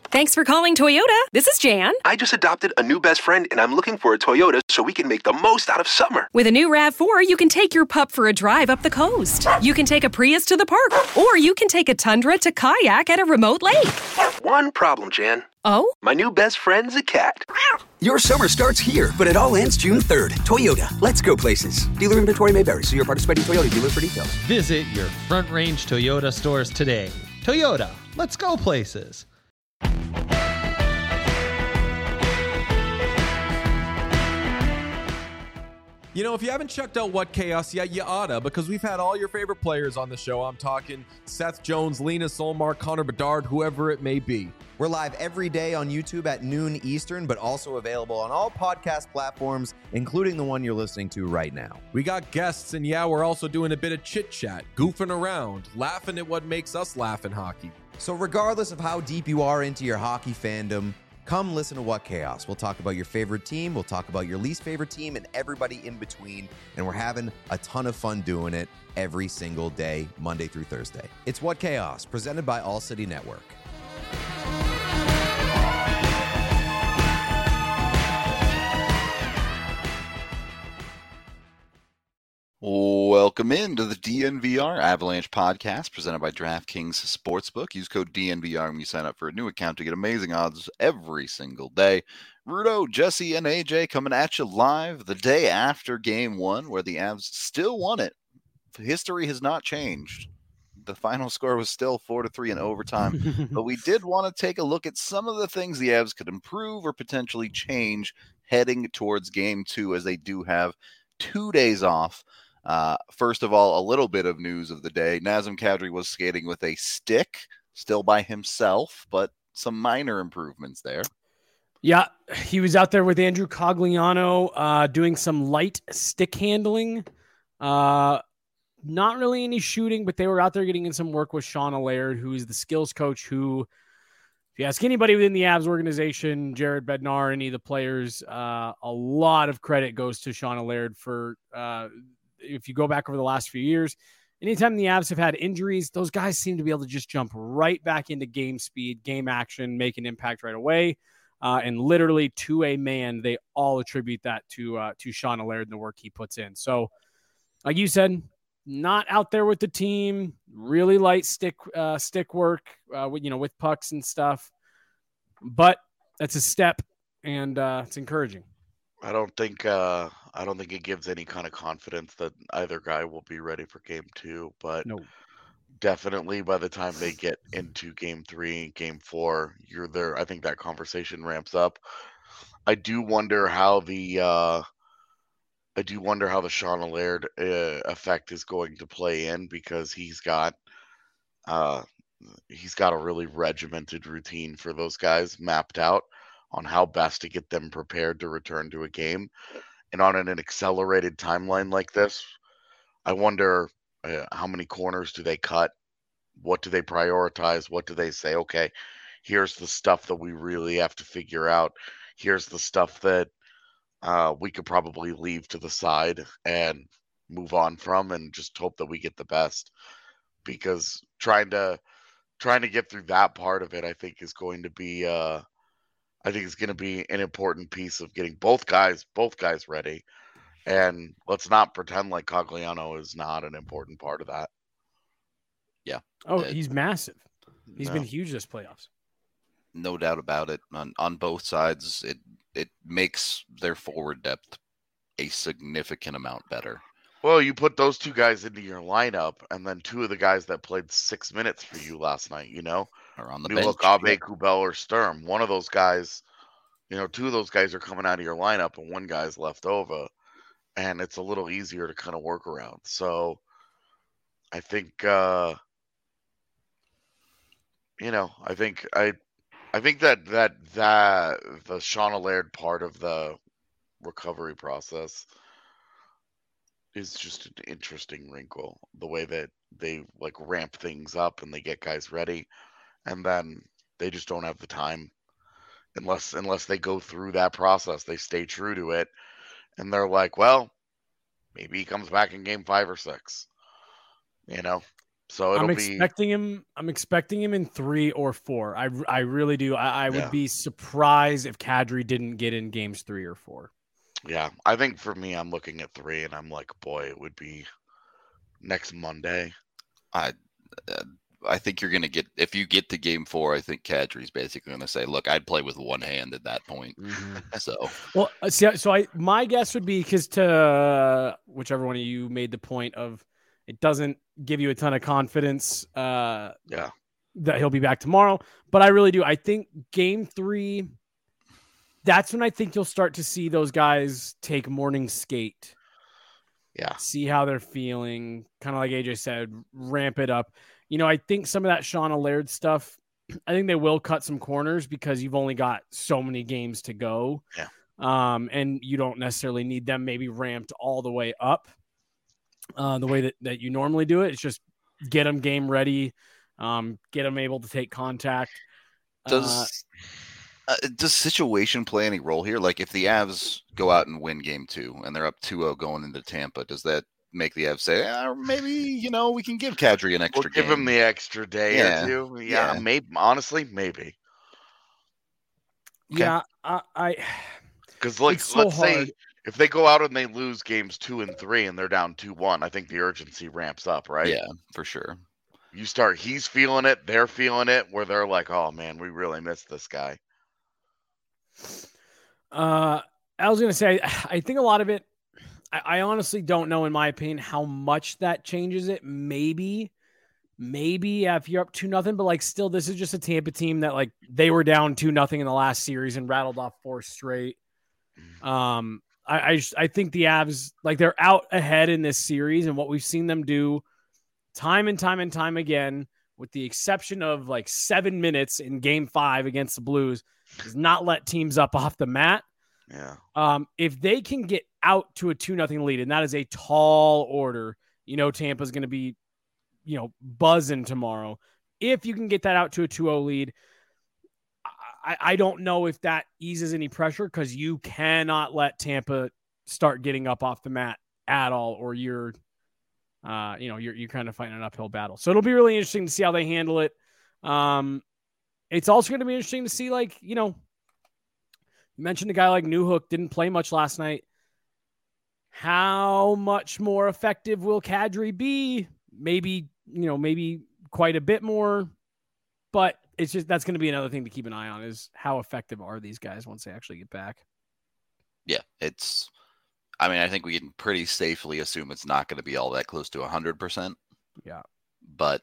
Thanks for calling Toyota. This is Jan. I just adopted a new best friend, and I'm looking for a Toyota so we can make the most out of summer. With a new RAV4, you can take your pup for a drive up the coast. You can take a Prius to the park, or you can take a Tundra to kayak at a remote lake. One problem, Jan. Oh? My new best friend's a cat. Your summer starts here, but it all ends June 3rd. Toyota, let's go places. Dealer inventory may vary. See your participating Toyota dealer for details. Visit your Front Range Toyota stores today. Toyota, let's go places. You know, if you haven't checked out What Chaos yet, you oughta, because we've had all your favorite players on the show. I'm talking Seth Jones, Lena Solmar, Connor Bedard, whoever it may be. We're live every day on YouTube at noon Eastern, but also available on all podcast platforms, including the one you're listening to right now. We got guests, and yeah, we're also doing a bit of chit-chat, goofing around, laughing at what makes us laugh in hockey. So regardless of how deep you are into your hockey fandom, come listen to What Chaos. We'll talk about your favorite team, we'll talk about your least favorite team, and everybody in between, and we're having a ton of fun doing it every single day, Monday through Thursday. It's What Chaos, presented by All City Network. Welcome into the DNVR Avalanche podcast presented by DraftKings Sportsbook. Use code DNVR when you sign up for a new account to get amazing odds every single day. Rudo, Jesse, and AJ coming at you live the day after Game 1 where the Avs still won it. History has not changed. The final score was still 4-3 in overtime, but we did want to take a look at some of the things the Avs could improve or potentially change heading towards Game 2 as they do have 2 days off. First of all, a little bit of news of the day. Nazem Kadri was skating with a stick, still by himself, but some minor improvements there. Yeah, he was out there with Andrew Cogliano doing some light stick handling. Not really any shooting, but they were out there getting in some work with Shauna Laird, who is the skills coach who, if you ask anybody within the Avs organization, Jared Bednar, any of the players, a lot of credit goes to Shauna Laird for if you go back over the last few years, anytime the Avs have had injuries, those guys seem to be able to just jump right back into game speed, game action, make an impact right away. And literally to a man, they all attribute that to Shauna Laird and the work he puts in. So like you said, not out there with the team, really light stick work, with pucks and stuff, but that's a step and it's encouraging. I don't think it gives any kind of confidence that either guy will be ready for Game 2, but No. definitely by the time they get into Game 3 and Game 4, you're there. I think that conversation ramps up. I do wonder how the Shauna Laird effect is going to play in, because he's got a really regimented routine for those guys mapped out on how best to get them prepared to return to a game. And on an accelerated timeline like this, I wonder how many corners do they cut? What do they prioritize? What do they say? Okay, here's the stuff that we really have to figure out. Here's the stuff that we could probably leave to the side and move on from and just hope that we get the best. Because trying to get through that part of it, I think is going to be it's going to be an important piece of getting both guys ready. And let's not pretend like Cogliano is not an important part of that. Yeah. Oh, he's massive. He's been huge this playoffs. No doubt about it. On both sides, it makes their forward depth a significant amount better. Well, you put those two guys into your lineup, and then two of the guys that played 6 minutes for you last night, Are on the bench. Abe, Kubel, or Sturm. One of those guys, two of those guys are coming out of your lineup, and one guy's left over, and it's a little easier to kind of work around. So, I think, I think that the Shauna Laird part of the recovery process is just an interesting wrinkle. The way that they ramp things up and they get guys ready, and then they just don't have the time unless they go through that process. They stay true to it, and they're like, well, maybe he comes back in Game 5 or 6. So it'll I'm be expecting him. I'm expecting him in 3 or 4. I really do. I would Yeah. be surprised if Kadri didn't get in games 3 or 4. yeah. I think for me, I'm looking at 3, and I'm like, boy, it would be next Monday. I think you're going to get, if you get to game 4, I think Kadri's basically going to say, look, I'd play with one hand at that point. So, Well, my guess would be, because to whichever one of you made the point of, it doesn't give you a ton of confidence Yeah. that he'll be back tomorrow. But I really do. I think game 3, that's when I think you'll start to see those guys take morning skate. Yeah. See how they're feeling. Kind of like AJ said, ramp it up. I think some of that Shauna Laird stuff, I think they will cut some corners because you've only got so many games to go. Yeah. And you don't necessarily need them maybe ramped all the way up the way that you normally do it. It's just get them game ready, get them able to take contact. Does situation play any role here? Like if the Avs go out and win game 2 and they're up 2-0 going into Tampa, does that make the Avs say, maybe, we can give Kadri an extra game? Give him the extra day or 2. Yeah, maybe. Honestly, maybe. Okay. Yeah, because let's say if they go out and they lose games 2 and 3 and they're down 2-1, I think the urgency ramps up, right? Yeah, for sure. He's feeling it, they're feeling it, where they're like, oh man, we really missed this guy. I was going to say, I think a lot of it, I honestly don't know, in my opinion, how much that changes it. Maybe if you're up 2-0, but like still, this is just a Tampa team that like they were down 2-0 in the last series and rattled off 4 straight. I think the Avs, like, they're out ahead in this series, and what we've seen them do time and time and time again, with the exception of like 7 minutes in game 5 against the Blues, is not let teams up off the mat. Yeah. If they can get out to a 2-0 lead, and that is a tall order, Tampa's going to be, buzzing tomorrow. If you can get that out to a 2-0 lead, I don't know if that eases any pressure, because you cannot let Tampa start getting up off the mat at all, or you're kind of fighting an uphill battle. So it'll be really interesting to see how they handle it. It's also going to be interesting to see, like, you mentioned a guy like Newhook didn't play much last night. How much more effective will Kadri be? Maybe quite a bit more, but it's just, that's going to be another thing to keep an eye on, is how effective are these guys once they actually get back. Yeah, I think we can pretty safely assume it's not going to be all that close to 100%. Yeah. But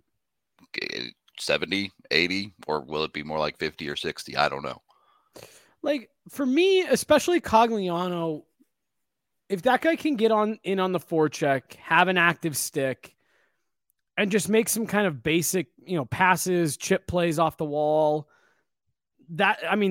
70, 80, or will it be more like 50 or 60? I don't know. Like, for me, especially Cogliano, if that guy can get in on the forecheck, have an active stick, and just make some kind of basic, passes, chip plays off the wall, that's like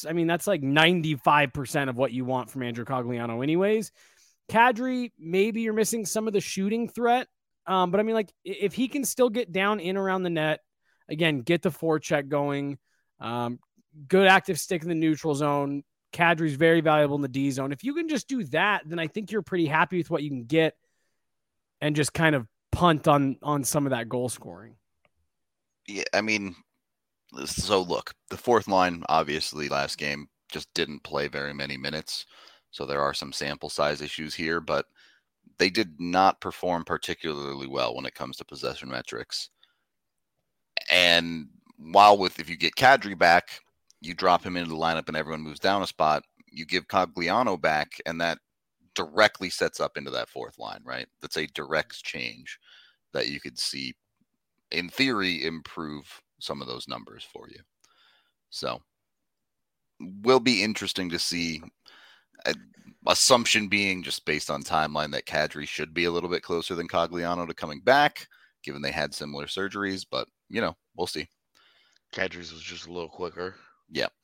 95% of what you want from Andrew Cogliano anyways. Kadri, maybe you're missing some of the shooting threat. But like, if he can still get down in around the net, again, get the forecheck going, good active stick in the neutral zone, Kadri's very valuable in the D zone. If you can just do that, then I think you're pretty happy with what you can get, and just kind of punt on some of that goal scoring. Yeah, so look, the fourth line, obviously last game just didn't play very many minutes. So there are some sample size issues here, but they did not perform particularly well when it comes to possession metrics. And if you get Kadri back, you drop him into the lineup and everyone moves down a spot, you give Cogliano back, and that directly sets up into that fourth line, right? That's a direct change that you could see, in theory, improve some of those numbers for you. So will be interesting to see. Assumption being, just based on timeline, that Kadri should be a little bit closer than Cogliano to coming back, given they had similar surgeries, but we'll see. Kadri's was just a little quicker. Yep.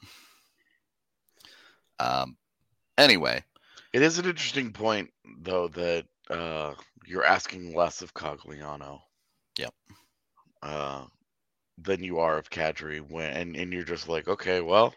Anyway, it is an interesting point, though, that you're asking less of Cogliano. Yep. Than you are of Kadri, and you're just like, okay, well,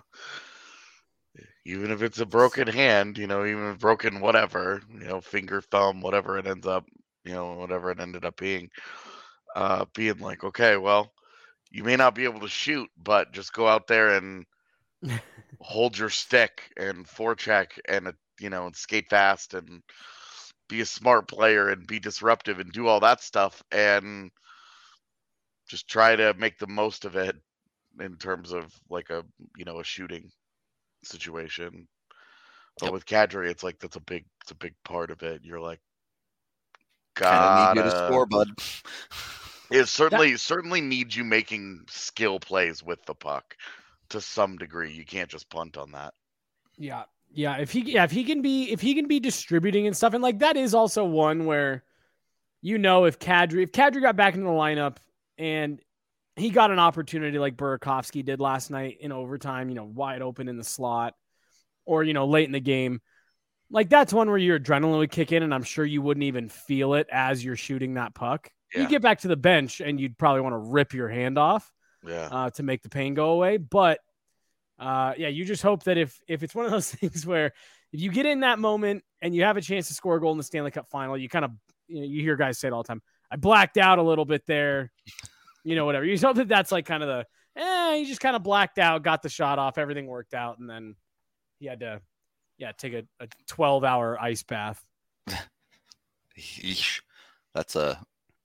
even if it's a broken hand, even if broken whatever, finger, thumb, whatever it ends up, whatever it ended up being, being like, okay, well, you may not be able to shoot, but just go out there and hold your stick and forecheck and and skate fast and be a smart player and be disruptive and do all that stuff and just try to make the most of it in terms of like a shooting situation. But with Kadri, it's like it's a big part of it. You're like, Kinda need you to score, bud. It certainly needs you making skill plays with the puck to some degree. You can't just punt on that. Yeah. If he can be distributing and stuff, and like that is also one where if Kadri got back into the lineup and he got an opportunity like Burakovsky did last night in overtime, wide open in the slot, or late in the game, like that's one where your adrenaline would kick in, and I'm sure you wouldn't even feel it as you're shooting that puck. Yeah. You get back to the bench and you'd probably want to rip your hand off to make the pain go away. But you just hope that if it's one of those things where if you get in that moment and you have a chance to score a goal in the Stanley Cup final, you kind of, you hear guys say it all the time, I blacked out a little bit there, whatever. You just hope that that's like kind of you just kind of blacked out, got the shot off, everything worked out, and then he had to, take a 12-hour ice bath. Yeesh. That's a...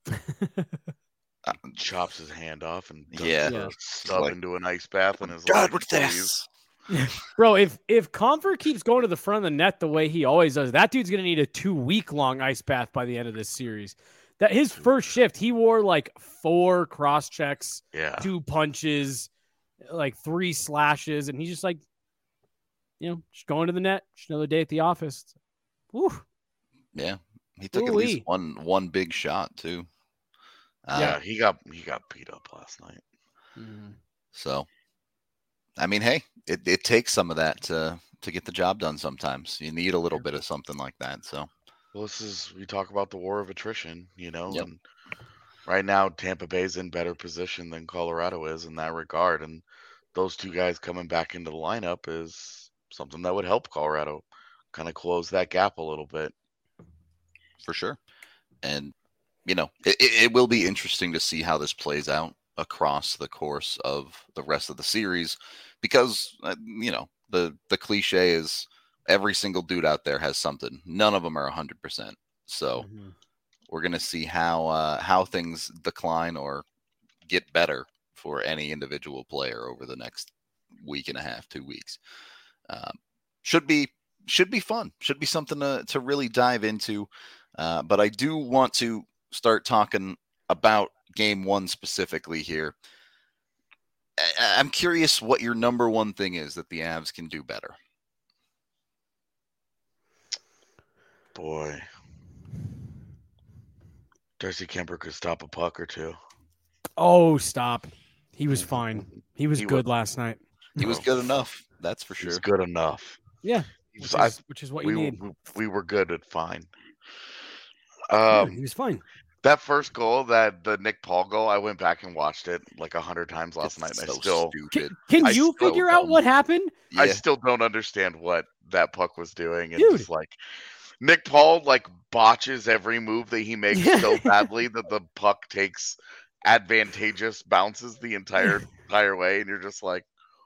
chops his hand off and stuff into an ice bath and is God, what's this? Bro, if Comfort keeps going to the front of the net the way he always does, that dude's gonna need a 2-week-long ice bath by the end of this series. That his first shift, he wore like 4 cross checks, 2 punches, like 3 slashes, and he's just like, just going to the net. Just another day at the office. Woo. Yeah, he took at least one big shot too. He got beat up last night. Mm-hmm. So, I mean, hey, it takes some of that to get the job done. Sometimes you need a little bit of something like that. So, well, we talk about the war of attrition, and right now Tampa Bay's in better position than Colorado is in that regard, and those two guys coming back into the lineup is something that would help Colorado kind of close that gap a little bit. For sure. And, it will be interesting to see how this plays out across the course of the rest of the series because, the cliche is every single dude out there has something. None of them are 100%. So we're going to see how things decline or get better for any individual player over the next week and a half, 2 weeks. Should be fun. Should be something to really dive into. But I do want to start talking about game 1 specifically here. I'm curious what your number one thing is that the Avs can do better. Boy. Darcy Kemper could stop a puck or two. Oh, stop. He was fine. He was good last night. He was good enough. That's for sure. He's good enough. Yeah. Which is what you need. We were good at fine. He was fine. That first goal, the Nick Paul goal, I went back and watched it like 100 times last night. And so stupid. Can you figure out what happened? Yeah. I still don't understand what that puck was doing. And just like Nick Paul botches every move that he makes so badly that the puck takes advantageous bounces the entire way, and you're just like,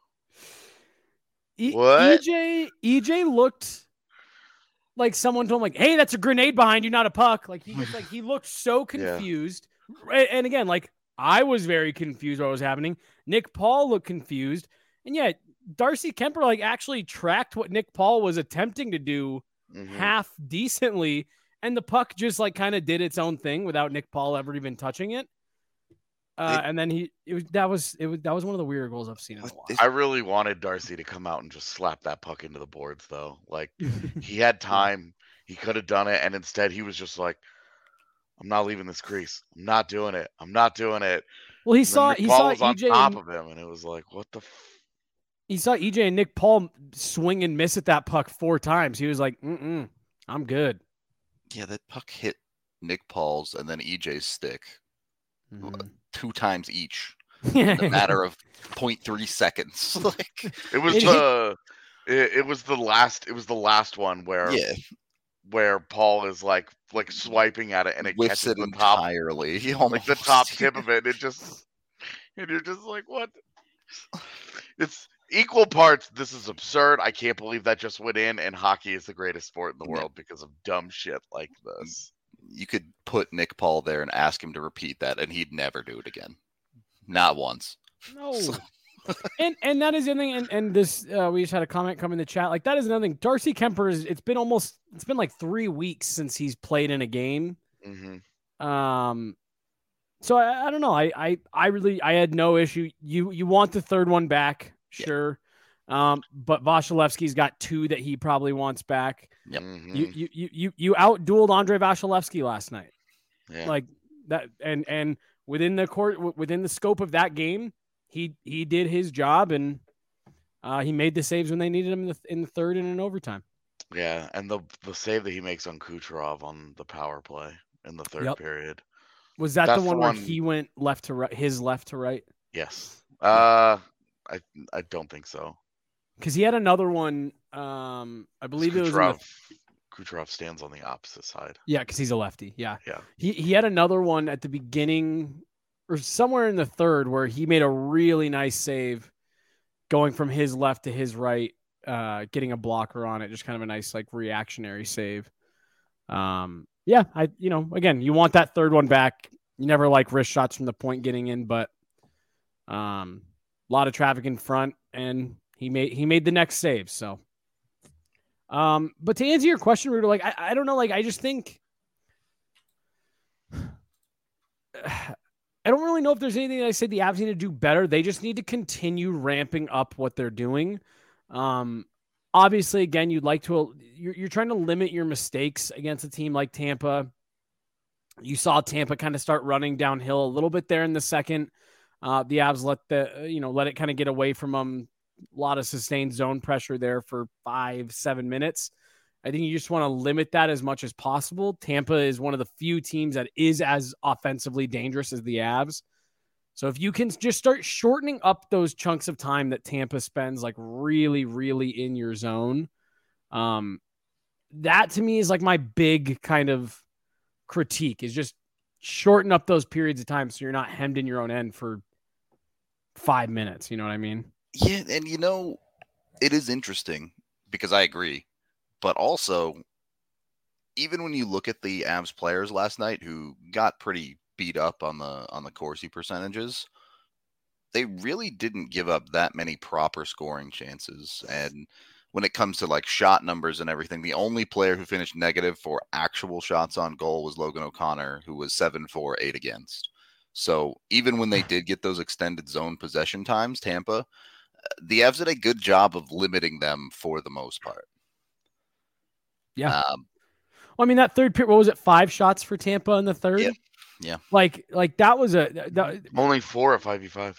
what? EJ looked like someone told him, like, hey, that's a grenade behind you, not a puck. Like he looked so confused. And again, I was very confused what was happening. Nick Paul looked confused. And yet Darcy Kemper actually tracked what Nick Paul was attempting to do half decently. And the puck just kind of did its own thing without Nick Paul ever even touching it. And then that was one of the weirder goals I've seen in a while. I really wanted Darcy to come out and just slap that puck into the boards, though. He had time, he could have done it, and instead he was just like, "I'm not leaving this crease. I'm not doing it. I'm not doing it." Well, he saw was EJ on top of him, and it was like, "What the?" He saw EJ and Nick Paul swing and miss at that puck 4 times. He was like, "I'm good." Yeah, that puck hit Nick Paul's and then EJ's stick. 2 times each in a matter of 0.3 seconds. It was the last one where Paul is like swiping at it, and it Whiffs catches it the top, entirely. He like the almost- top tip of it. And you're just like, what? It's equal parts. This is absurd. I can't believe that just went in. And hockey is the greatest sport in the world because of dumb shit like this. You could put Nick Paul there and ask him to repeat that, and he'd never do it again. Not once. No. and that is the thing. And this, we just had a comment come in the chat. Like, that is another thing. Darcy Kemper it's been like 3 weeks since he's played in a game. Mm-hmm. So I don't know. I had no issue. You want the third one back, sure. But Vasilevsky's got 2 that he probably wants back. Yep. Mm-hmm. You out-dueled Andre Vasilevsky last night. Yeah. Like that, and within the scope of that game, he did his job, and he made the saves when they needed him in the third and in overtime. Yeah, and the save that he makes on Kucherov on the power play in the third period. Was that That's the one where he went left to right, his left to right? Yes. I don't think so. Because he had another one. I believe it was Kucherov stands on the opposite side. Yeah, because he's a lefty. Yeah. Yeah. He had another one at the beginning or somewhere in the third where he made a really nice save going from his left to his right, getting a blocker on it. Just kind of a nice like reactionary save. Yeah, again, you want that third one back. You never like wrist shots from the point getting in, but a lot of traffic in front, and he made the next save. So, but to answer your question, Rudo, like I don't know, like I just think I don't really know if there's anything that I said the Avs need to do better. They just need to continue ramping up what they're doing. Obviously, again, you're trying to limit your mistakes against a team like Tampa. You saw Tampa kind of start running downhill a little bit there in the second. The Avs let it kind of get away from them. A lot of sustained zone pressure there for 5-7 minutes. I think you just want to limit that as much as possible. Tampa is one of the few teams that is as offensively dangerous as the Avs. So if you can just start shortening up those chunks of time that Tampa spends like really, really in your zone, that to me is like my big kind of critique, is just shorten up those periods of time so you're not hemmed in your own end for 5 minutes. You know what I mean? Yeah, and it is interesting because I agree. But also, even when you look at the Avs players last night who got pretty beat up on the Corsi percentages, they really didn't give up that many proper scoring chances. And when it comes to like shot numbers and everything, the only player who finished negative for actual shots on goal was Logan O'Connor, who was 7-for, 8 against. So even when they did get those extended zone possession times, Tampa, the Avs did a good job of limiting them for the most part. Yeah. Well, I mean, that third period, what was it? 5 shots for Tampa in the third? Yeah. Like that was only 4 at 5v5.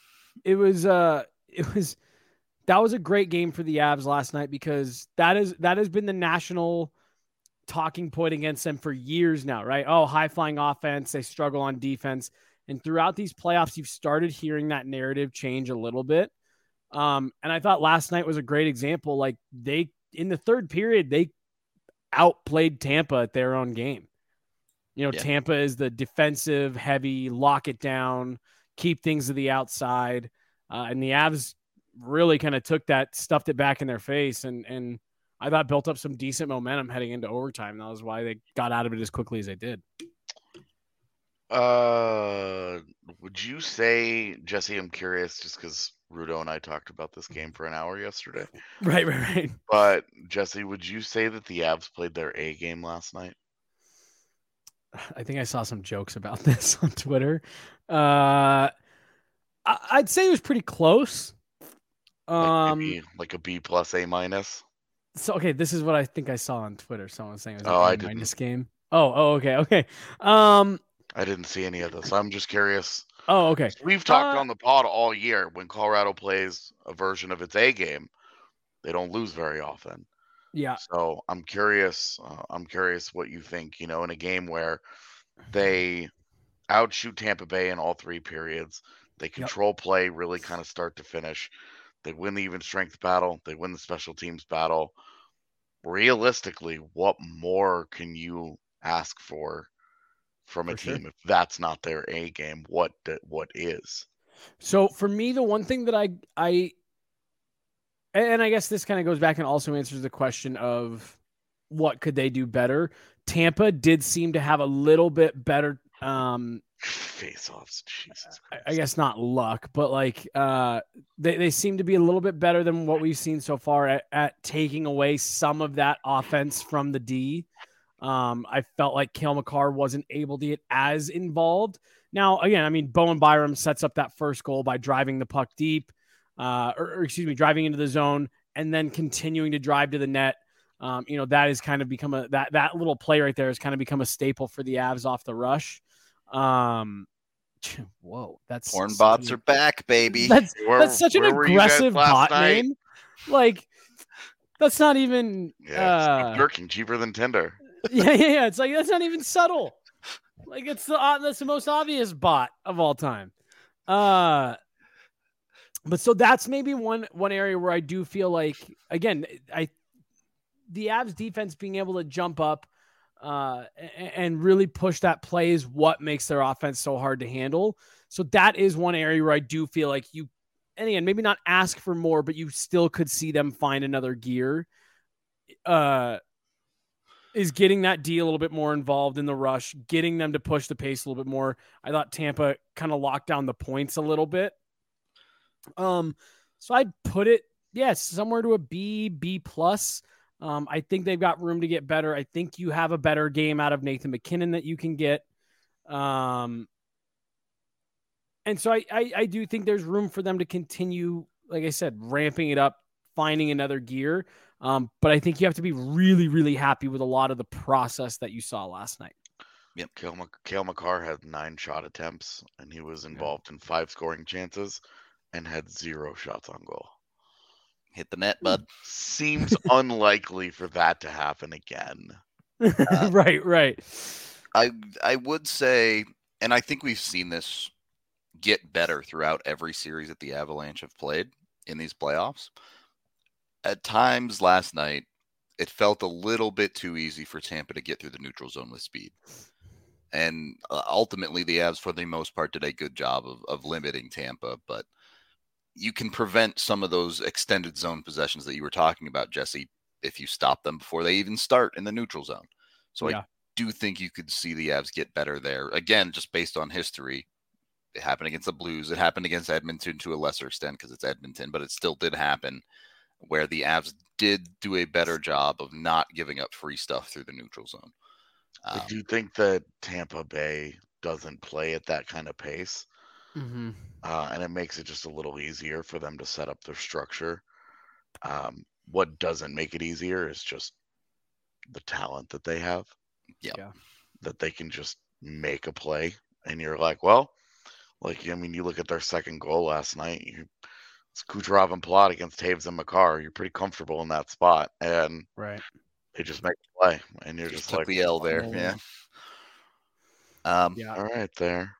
That was a great game for the Avs last night, because that has been the national talking point against them for years now, right? Oh, high flying offense, they struggle on defense. And throughout these playoffs, you've started hearing that narrative change a little bit. And I thought last night was a great example. Like in the third period, they outplayed Tampa at their own game. Tampa is the defensive heavy, lock it down, keep things to the outside. And the Avs really kind of took that, stuffed it back in their face. And I thought built up some decent momentum heading into overtime. That was why they got out of it as quickly as they did. Would you say, Jesse, I'm curious just because Rudo and I talked about this game for an hour yesterday. Right. But Jesse, would you say that the Avs played their A game last night? I think I saw some jokes about this on Twitter. I'd say it was pretty close. Like a B plus A minus. So, okay, this is what I think I saw on Twitter. Someone was saying it was an A minus game. Oh, okay. I didn't see any of this. I'm just curious. Oh, okay. We've talked on the pod all year. When Colorado plays a version of its A game, they don't lose very often. Yeah. So I'm curious. What you think. In a game where they outshoot Tampa Bay in all 3 periods, they control play really kind of start to finish. They win the even strength battle. They win the special teams battle. Realistically, what more can you ask for from a For sure. team. If that's not their A game, what is? So for me, the one thing that I and I guess this kind of goes back and also answers the question of what could they do better. Tampa did seem to have a little bit better Face-offs, Jesus Christ. I guess not luck, but like they seem to be a little bit better than what we've seen so far at taking away some of that offense from the D. I felt like Cale Makar wasn't able to get as involved. Now, again, I mean, Bowen Byram sets up that first goal by driving the puck deep, driving into the zone and then continuing to drive to the net. That has kind of become that little play right there has kind of become a staple for the Avs off the rush. Whoa, that's Porn bots are back, baby. That's such an aggressive bot name. Like, that's not even jerking cheaper than Tinder. Yeah. It's like that's not even subtle. Like that's the most obvious bot of all time. But so that's maybe one area where I do feel like again, the Avs defense being able to jump up and really push that play is what makes their offense so hard to handle. So that is one area where I do feel like and again, maybe not ask for more, but you still could see them find another gear. Is getting that D a little bit more involved in the rush, getting them to push the pace a little bit more. I thought Tampa kind of locked down the points a little bit. So I'd put it, somewhere to a B plus. I think they've got room to get better. I think you have a better game out of Nathan McKinnon that you can get. And so I do think there's room for them to continue, like I said, ramping it up, finding another gear. But I think you have to be really, really happy with a lot of the process that you saw last night. Yep. Cale Makar had 9 shot attempts, and he was involved in 5 scoring chances and had 0 shots on goal. Hit the net, bud. Seems unlikely for that to happen again. Right. I would say, and I think we've seen this get better throughout every series that the Avalanche have played in these playoffs. At times last night, it felt a little bit too easy for Tampa to get through the neutral zone with speed. And ultimately, the Avs, for the most part, did a good job of limiting Tampa. But you can prevent some of those extended zone possessions that you were talking about, Jesse, if you stop them before they even start in the neutral zone. So I do think you could see the Avs get better there. Again, just based on history, it happened against the Blues. It happened against Edmonton to a lesser extent because it's Edmonton, but it still did happen where the Avs did do a better job of not giving up free stuff through the neutral zone. I do think that Tampa Bay doesn't play at that kind of pace. Mm-hmm. And it makes it just a little easier for them to set up their structure. What doesn't make it easier is just the talent that they have. Yeah. That they can just make a play. And you're like, well, you look at their second goal last night. It's Kucherov and Palat against Taves and Makar. You're pretty comfortable in that spot. And they just make a play. And you're just took like, the L there. All right there.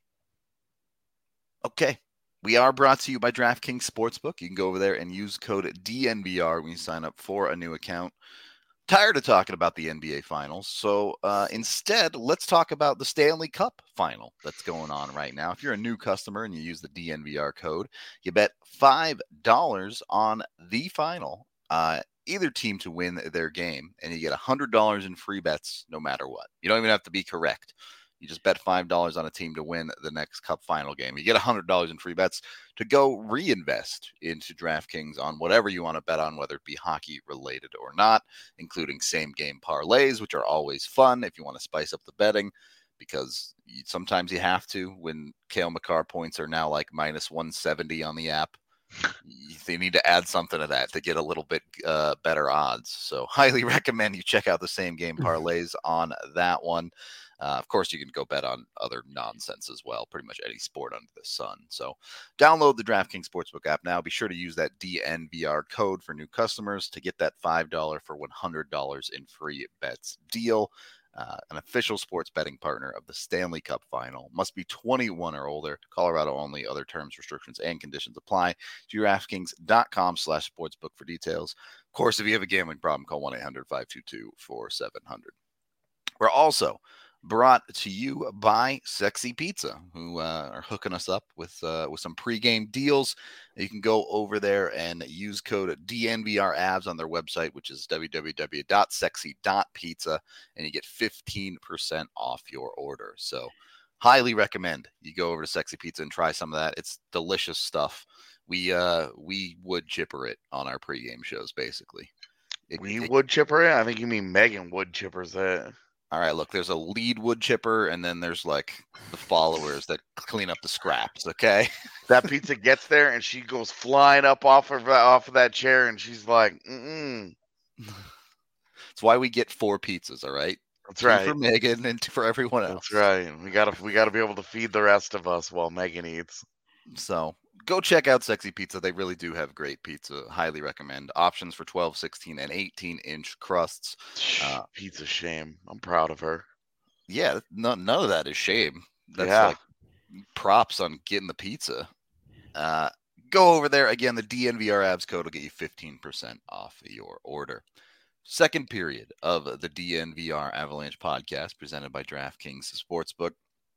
Okay. We are brought to you by DraftKings Sportsbook. You can go over there and use code DNVR when you sign up for a new account. Tired of talking about the NBA Finals, so instead, let's talk about the Stanley Cup Final that's going on right now. If you're a new customer and you use the DNVR code, you bet $5 on the final, either team to win their game, and you get $100 in free bets no matter what. You don't even have to be correct. You just bet $5 on a team to win the next Cup Final game. You get $100 in free bets to go reinvest into DraftKings on whatever you want to bet on, whether it be hockey related or not, including same game parlays, which are always fun if you want to spice up the betting, because sometimes you have to when Cale Makar points are now like minus 170 on the app. They need to add something to that to get a little bit better odds. So highly recommend you check out the same game parlays on that one. Of course, you can go bet on other nonsense as well, pretty much any sport under the sun. So download the DraftKings Sportsbook app now. Be sure to use that DNVR code for new customers to get that $5 for $100 in free bets deal. An official sports betting partner of the Stanley Cup Final. Must be 21 or older. Colorado only. Other terms, restrictions, and conditions apply. DraftKings.com/sportsbook for details. Of course, if you have a gambling problem, call 1-800-522-4700. We're also brought to you by Sexy Pizza, who are hooking us up with some pregame deals. You can go over there and use code DNVRAVS on their website, which is www.sexy.pizza, and you get 15% off your order. So highly recommend you go over to Sexy Pizza and try some of that. It's delicious stuff. We would chipper it on our pregame shows, basically. Would chipper it? I think you mean Megan would chippers it. All right, look, there's a lead wood chipper, and then there's like the followers that clean up the scraps, okay? That pizza gets there, and she goes flying up off of that chair, and she's like, mm-mm. That's why we get 4 pizzas, all right? That's 2 right. for Megan and 2 for everyone else. That's right. We gotta be able to feed the rest of us while Megan eats. So go check out Sexy Pizza. They really do have great pizza. Highly recommend. Options for 12, 16, and 18-inch crusts. Pizza shame. I'm proud of her. Yeah, none of that is shame. That's like props on getting the pizza. Go over there. Again, the DNVRAVS code will get you 15% off your order. Second period of the DNVR Avalanche podcast presented by DraftKings Sportsbook.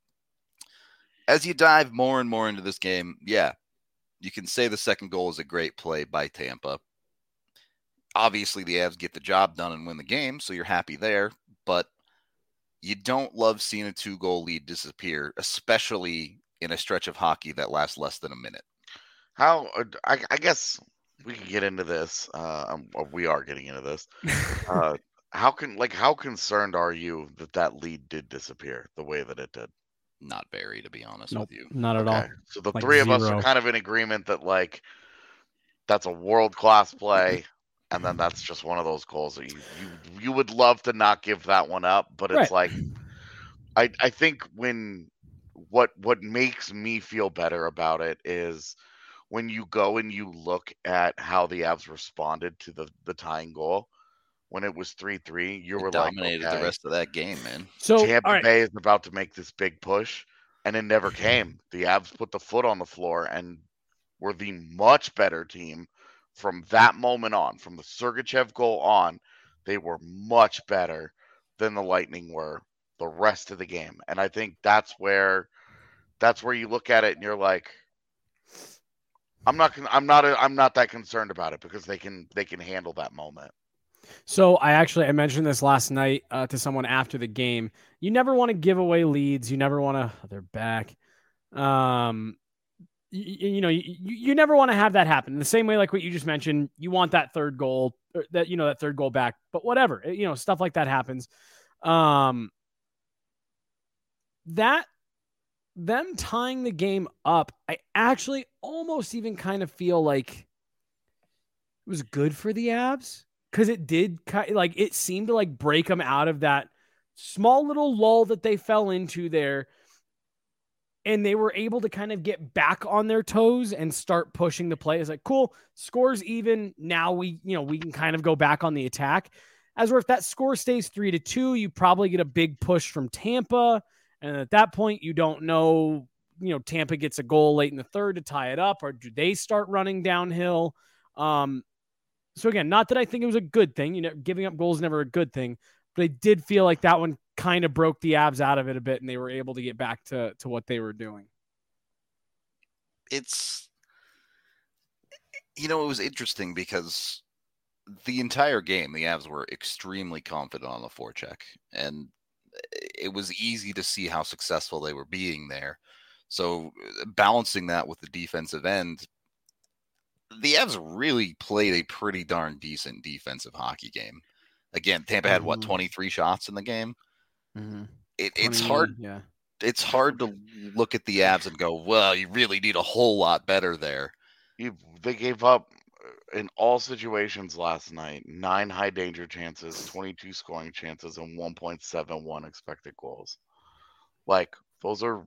As you dive more and more into this game, you can say the second goal is a great play by Tampa. Obviously, the Avs get the job done and win the game, so you're happy there. But you don't love seeing a 2-goal lead disappear, especially in a stretch of hockey that lasts less than a minute. I guess we can get into this. We are getting into this. How concerned are you that lead did disappear the way that it did? Not very, to be honest with you. Not at all. So the three of us are kind of in agreement that that's a world-class play, and then that's just one of those goals that you would love to not give that one up, but it's like I think what makes me feel better about it is when you go and you look at how the Avs responded to the tying goal. When it was 3-3, you were dominated the rest of that game, man. So Tampa Bay is about to make this big push, and it never came. The Avs put the foot on the floor and were the much better team from that moment on. From the Sergachev goal on, they were much better than the Lightning were the rest of the game. And I think that's where you look at it and you're like, I'm not that concerned about it because they can handle that moment. So I mentioned this last night to someone after the game. You never want to give away leads. You never want to. They're back. You never want to have that happen. In the same way, like what you just mentioned, you want that third goal, that third goal back. But whatever, stuff like that happens. That them tying the game up, I actually almost even kind of feel like it was good for the Avs. Because it did, it seemed to break them out of that small little lull that they fell into there. And they were able to kind of get back on their toes and start pushing the play. It's like, cool, scores even. Now we can kind of go back on the attack. As where if that score stays 3-2, you probably get a big push from Tampa. And at that point, you don't know, Tampa gets a goal late in the third to tie it up, or do they start running downhill? So again, not that I think it was a good thing. Giving up goals is never a good thing, but I did feel like that one kind of broke the Avs out of it a bit, and they were able to get back to what they were doing. It was interesting because the entire game, the Avs were extremely confident on the forecheck, and it was easy to see how successful they were being there. So balancing that with the defensive end, the Avs really played a pretty darn decent defensive hockey game. Again, Tampa had 23 shots in the game. Mm-hmm. It's hard. Yeah. It's hard to look at the Avs and go, well, you really need a whole lot better there. They gave up in all situations last night 9 high danger chances, 22 scoring chances, and 1.71 expected goals. Those are.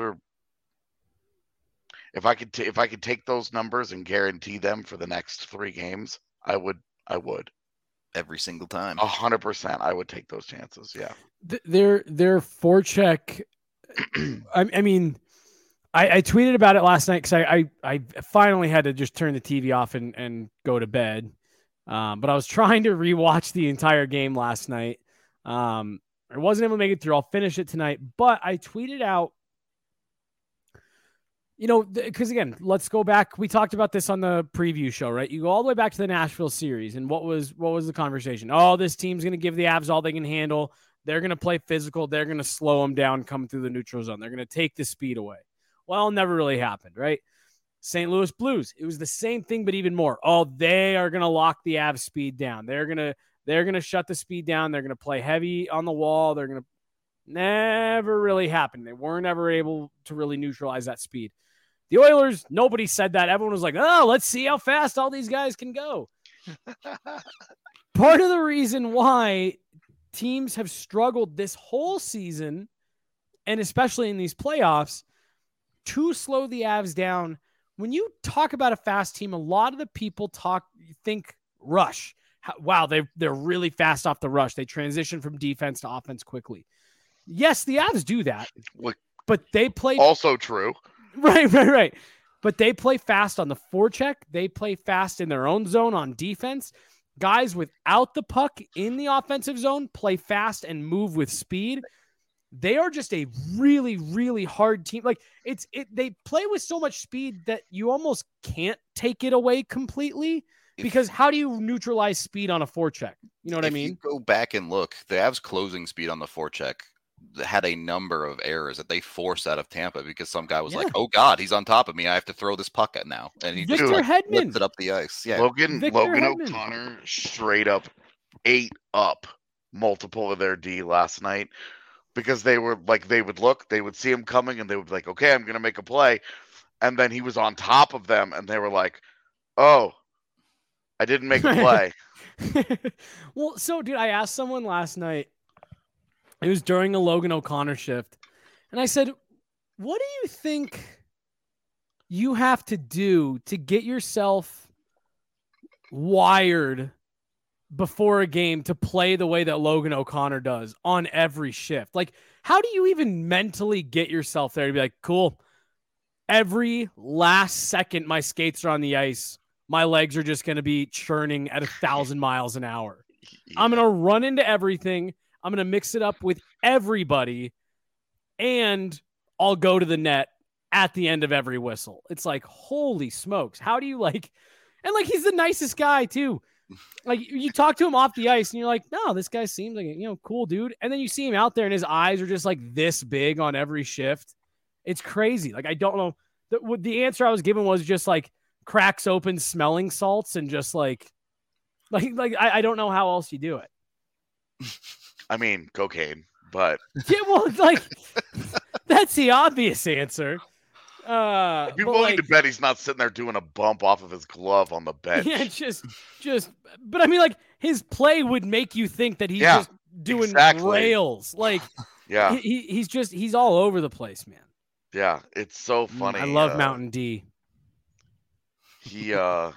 If I could take those numbers and guarantee them for the next 3 games, I would. Every single time. 100%, I would take those chances. Yeah. Their forecheck. I tweeted about it last night because I finally had to just turn the TV off and go to bed. But I was trying to rewatch the entire game last night. I wasn't able to make it through. I'll finish it tonight. But I tweeted out, because again, let's go back. We talked about this on the preview show, right? You go all the way back to the Nashville series, and what was the conversation? Oh, this team's going to give the Avs all they can handle. They're going to play physical. They're going to slow them down coming through the neutral zone. They're going to take the speed away. Well, it never really happened, right? St. Louis Blues, it was the same thing, but even more. Oh, they are going to lock the Avs speed down. They're going to shut the speed down. They're going to play heavy on the wall. They're going to never really happen. They weren't ever able to really neutralize that speed. The Oilers, nobody said that. Everyone was like, oh, let's see how fast all these guys can go. Part of the reason why teams have struggled this whole season, and especially in these playoffs, to slow the Avs down. When you talk about a fast team, a lot of the people think rush. Wow, they're really fast off the rush. They transition from defense to offense quickly. Yes, the Avs do that, but they play also true. Right. But they play fast on the forecheck. They play fast in their own zone on defense. Guys without the puck in the offensive zone play fast and move with speed. They are just a really, really hard team. Like they play with so much speed that you almost can't take it away completely. Because how do you neutralize speed on a forecheck? You know what I mean? If you go back and look, the Avs closing speed on the forecheck had a number of errors that they forced out of Tampa because some guy was like, "Oh God, he's on top of me. I have to throw this puck at now," and he Victor just Hedman lifted up the ice. Yeah, Logan Hedman. O'Connor straight up ate up multiple of their D last night because they were like, they would see him coming, and they would be like, "Okay, I'm gonna make a play," and then he was on top of them, and they were like, "Oh, I didn't make a play." Well, so dude, I asked someone last night. It was during a Logan O'Connor shift. And I said, what do you think you have to do to get yourself wired before a game to play the way that Logan O'Connor does on every shift? Like, how do you even mentally get yourself there to be like, cool, every last second my skates are on the ice, my legs are just going to be churning at 1,000 miles an hour. Yeah. I'm going to run into everything. I'm going to mix it up with everybody, and I'll go to the net at the end of every whistle. It's like, holy smokes. How do you and he's the nicest guy too. Like, you talk to him off the ice and you're like, no, this guy seems like a, cool dude. And then you see him out there and his eyes are just like this big on every shift. It's crazy. Like, I don't know. The answer I was given was just like cracks open smelling salts and just like I don't know how else you do it. I mean, cocaine, but yeah, well, it's like that's the obvious answer. I'd be willing to bet he's not sitting there doing a bump off of his glove on the bench. Yeah, just. But I mean, like, his play would make you think that he's just doing rails. Like, yeah, he's all over the place, man. Yeah, it's so funny. I love Mountain D. When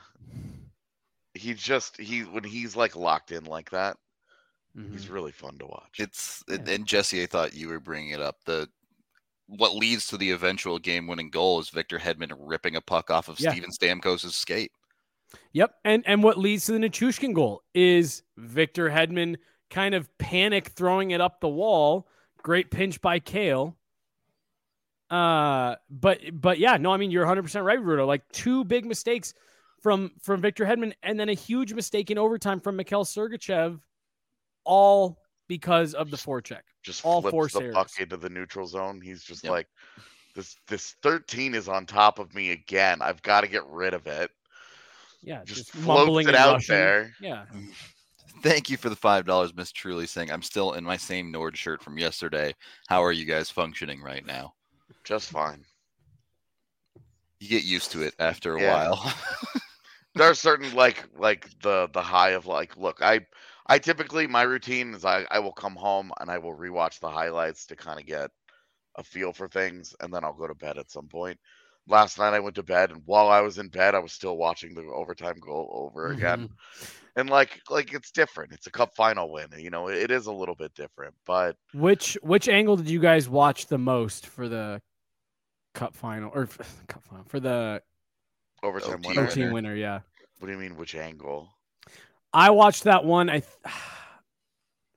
he's like locked in like that. Mm-hmm. He's really fun to watch. And Jesse, I thought you were bringing it up. What leads to the eventual game-winning goal is Victor Hedman ripping a puck off of Steven Stamkos' skate. Yep, and what leads to the Nichushkin goal is Victor Hedman kind of panic throwing it up the wall. Great pinch by Kale. But yeah, no, I mean, you're 100% right, Rudo. Like, two big mistakes from Victor Hedman, and then a huge mistake in overtime from Mikhail Sergachev. All because of the forecheck. Just all flips the puck into the neutral zone. He's just like, this 13 is on top of me again. I've got to get rid of it. Yeah, just floats it out Russian. There. Yeah. Thank you for the $5, Miss Truly, saying I'm still in my same Nord shirt from yesterday. How are you guys functioning right now? Just fine. You get used to it after a while. There are certain like the high of like, look, I typically, my routine is I will come home and I will rewatch the highlights to kind of get a feel for things, and then I'll go to bed at some point. Last night I went to bed, and while I was in bed, I was still watching the overtime goal over again. And like it's different. It's a cup final win. It is a little bit different. But which angle did you guys watch the most for the cup final for the overtime winner? Yeah. What do you mean, which angle? I watched that one.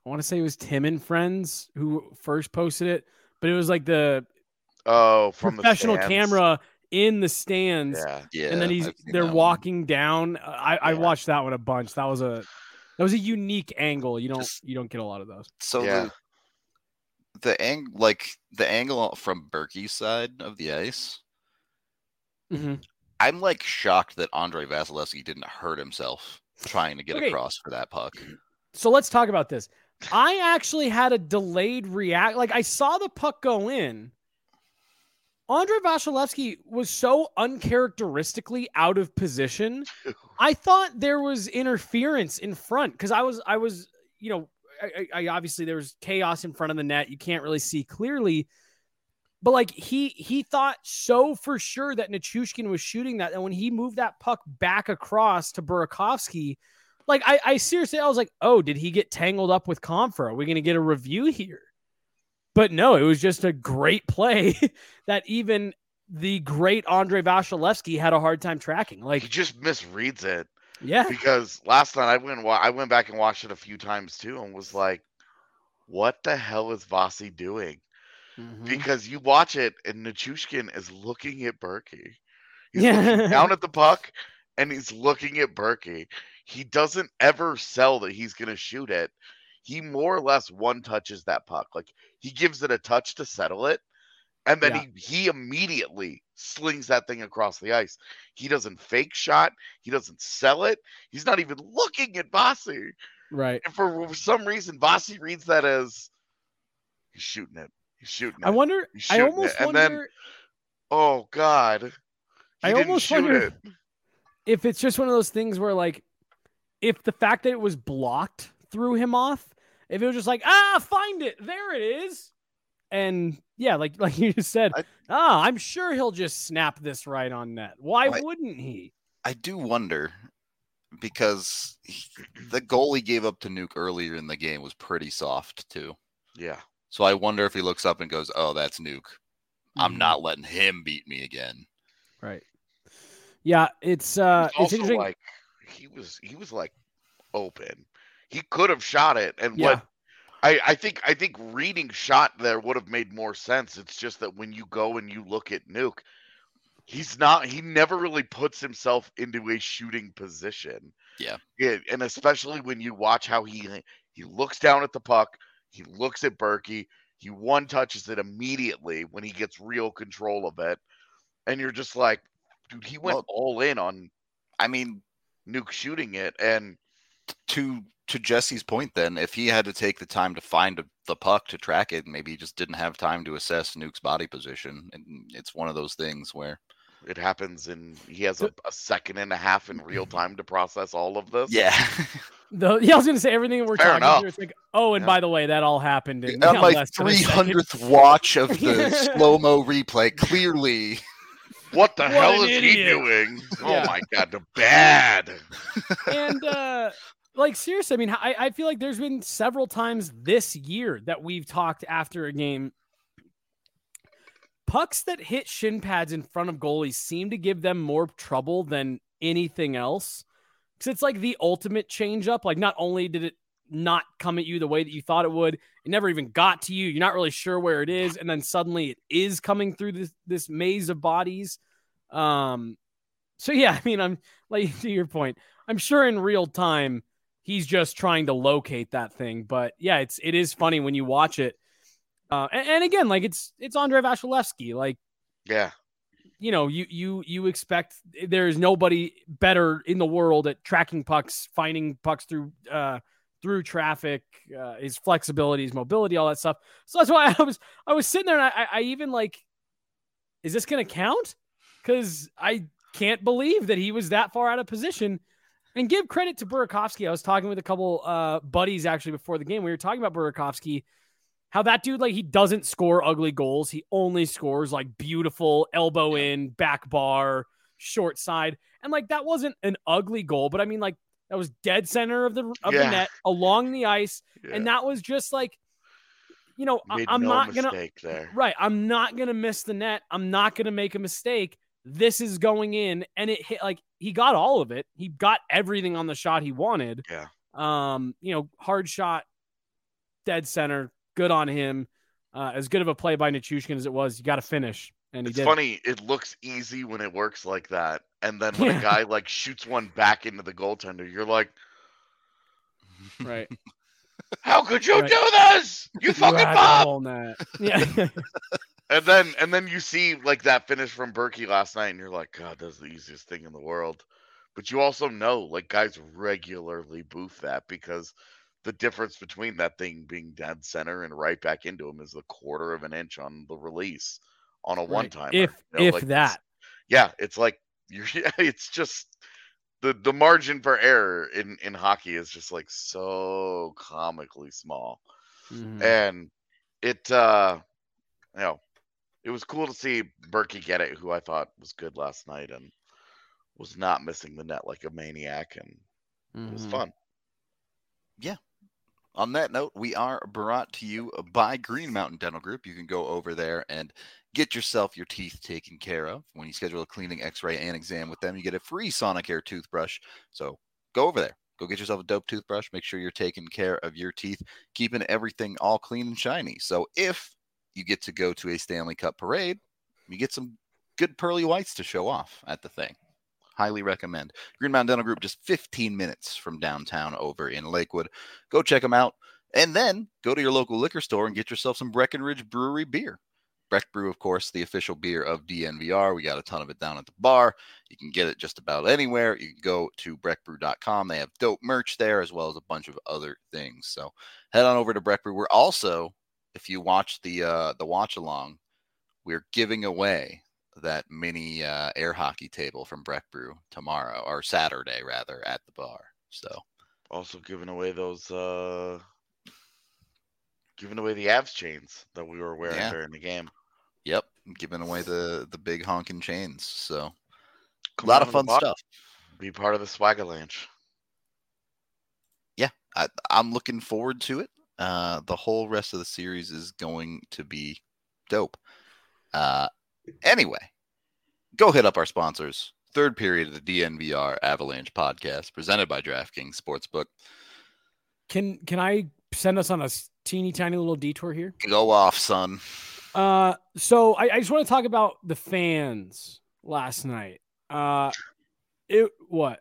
I want to say it was Tim and Friends who first posted it, but it was like the from professional the stands. camera in the stands. Yeah. And then they're walking down. I watched that one a bunch. That was a unique angle. You don't get a lot of those. So the angle from Berkey's side of the ice. Mm-hmm. I'm like shocked that Andrei Vasilevsky didn't hurt himself trying to get across for that puck. So let's talk about this. I actually had a delayed react. Like I saw the puck go in. Andrei Vasilevsky was so uncharacteristically out of position. I thought there was interference in front because I was, I obviously there was chaos in front of the net. You can't really see clearly, but like he thought so for sure that Nichushkin was shooting that. And when he moved that puck back across to Burakovsky, like I seriously, I was like, oh, did he get tangled up with Compher? Are we going to get a review here? But no, it was just a great play that even the great Andrei Vasilevsky had a hard time tracking. Like he just misreads it. Yeah. Because last night I went back and watched it a few times too and was like, what the hell is Vasi doing? Mm-hmm. Because you watch it and Nichushkin is looking at Berkey. He's looking down at the puck and he's looking at Berkey. He doesn't ever sell that he's going to shoot it. He more or less one touches that puck. Like he gives it a touch to settle it. And then he immediately slings that thing across the ice. He doesn't fake shot. He doesn't sell it. He's not even looking at Vasi. Right. And for some reason, Vasi reads that as he's shooting it. He's shooting it. I wonder. I almost wonder. And then, oh God, I almost wonder if it's just one of those things where, like, if the fact that it was blocked threw him off. If it was just like, find it, there it is. And yeah, like you just said, I'm sure he'll just snap this right on net. Why wouldn't he? I do wonder because the goal he gave up to Nuke earlier in the game was pretty soft too. Yeah. So I wonder if he looks up and goes, oh, that's Nuke. Mm-hmm. I'm not letting him beat me again. Right. Yeah, it's interesting. Like he was like open. He could have shot it, and what I think reading shot there would have made more sense. It's just that when you go and you look at Nuke, he never really puts himself into a shooting position. Yeah. And especially when you watch how he looks down at the puck, he looks at Berkey, he one touches it immediately when he gets real control of it, and you're just like, dude, he went all in on, Nuke shooting it. And to Jesse's point, then, if he had to take the time to find the puck to track it, maybe he just didn't have time to assess Nuke's body position. And it's one of those things where it happens, and he has a second and a half in real time to process all of this. Yeah. I was going to say everything we're talking about. It's like, by the way, that all happened in my 300th watch of the slow-mo replay. Clearly. What the hell is he doing? Oh my God, the bad. And like seriously, I feel like there's been several times this year that we've talked after a game. Pucks that hit shin pads in front of goalies seem to give them more trouble than anything else. Because it's like the ultimate change up. Like not only did it not come at you the way that you thought it would, it never even got to you. You're not really sure where it is. And then suddenly it is coming through this maze of bodies. So yeah, I'm like, to your point, I'm sure in real time, he's just trying to locate that thing. But yeah, it is funny when you watch it. And again, like it's Andrei Vasilevsky. Like, yeah, you expect there's nobody better in the world at tracking pucks, finding pucks through traffic, his flexibility, his mobility, all that stuff. So that's why I was sitting there and I even like, is this going to count? Because I can't believe that he was that far out of position. And give credit to Burakovsky. I was talking with a couple buddies actually before the game. We were talking about Burakovsky, how that dude, like, he doesn't score ugly goals. He only scores like beautiful elbow in, back bar, short side. And like, that wasn't an ugly goal, but like that was dead center of the net along the ice. Yeah. And that was just like, I'm not going to, right. I'm not going to miss the net. I'm not going to make a mistake. This is going in, and it hit, like, he got all of it. He got everything on the shot he wanted. Yeah. Hard shot dead center. Good on him. As good of a play by Nichushkin as it was, you got to finish. And he It's did. funny. It looks easy when it works like that. And then when a guy like shoots one back into the goaltender, you're like, right. How could you Right. do this? You fucking had the Bob! whole net. Yeah. And then you see like that finish from Berkey last night, and you're like, God, that's the easiest thing in the world. But you also know, like, guys regularly boof that because the difference between that thing being dead center and right back into him is a quarter of an inch on the release on a one timer. If that. Yeah, it's like it's just the margin for error in hockey is just like so comically small. Mhm. And it it was cool to see Berkey get it, who I thought was good last night and was not missing the net like a maniac, and it was fun. Yeah. On that note, we are brought to you by Green Mountain Dental Group. You can go over there and get yourself your teeth taken care of. When you schedule a cleaning, x-ray, and exam with them, you get a free Sonicare toothbrush. So go over there. Go get yourself a dope toothbrush. Make sure you're taking care of your teeth, keeping everything all clean and shiny. So if you get to go to a Stanley Cup parade, you get some good pearly whites to show off at the thing. Highly recommend. Green Mountain Dental Group, just 15 minutes from downtown over in Lakewood. Go check them out. And then go to your local liquor store and get yourself some Breckenridge Brewery beer. Breck Brew, of course, the official beer of DNVR. We got a ton of it down at the bar. You can get it just about anywhere. You can go to breckbrew.com. They have dope merch there as well as a bunch of other things. So head on over to Breck Brew. We're also, if you watch the watch along, we're giving away that mini air hockey table from Breck Brew tomorrow, or Saturday rather, at the bar. So also giving away those giving away the Avs chains that we were wearing during the game. Yep, giving away the big honking chains. So Come a lot on of fun to the stuff. Be part of the Swagalanche. Yeah, I'm looking forward to it. The whole rest of the series is going to be dope. Anyway, go hit up our sponsors. Third period of the DNVR Avalanche podcast presented by DraftKings Sportsbook. Can I send us on a teeny tiny little detour here? Go off, son. So I just want to talk about the fans last night. What?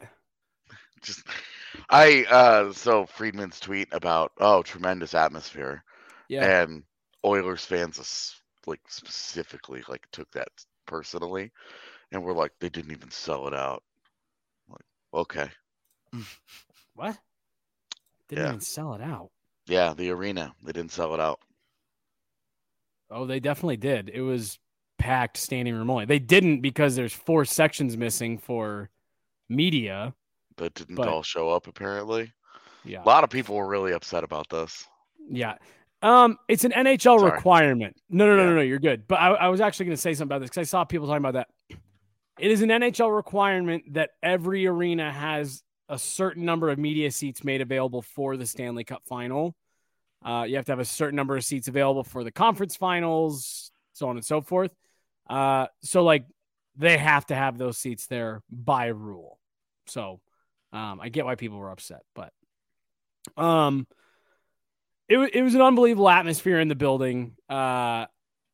So Friedman's tweet about tremendous atmosphere. Yeah. And Oilers fans specifically took that personally, and we're like, they didn't even sell it out. I'm like, okay. What? Didn't even sell it out. Yeah, the arena. They didn't sell it out. Oh, they definitely did. It was packed standing room only. They didn't because there's 4 sections missing for media. That didn't all show up, apparently. Yeah. A lot of people were really upset about this. Yeah. It's an NHL requirement. No, you're good. But I was actually going to say something about this because I saw people talking about that. It is an NHL requirement that every arena has a certain number of media seats made available for the Stanley Cup final. You have to have a certain number of seats available for the conference finals, so on and so forth. So they have to have those seats there by rule. So I get why people were upset, but it was an unbelievable atmosphere in the building. I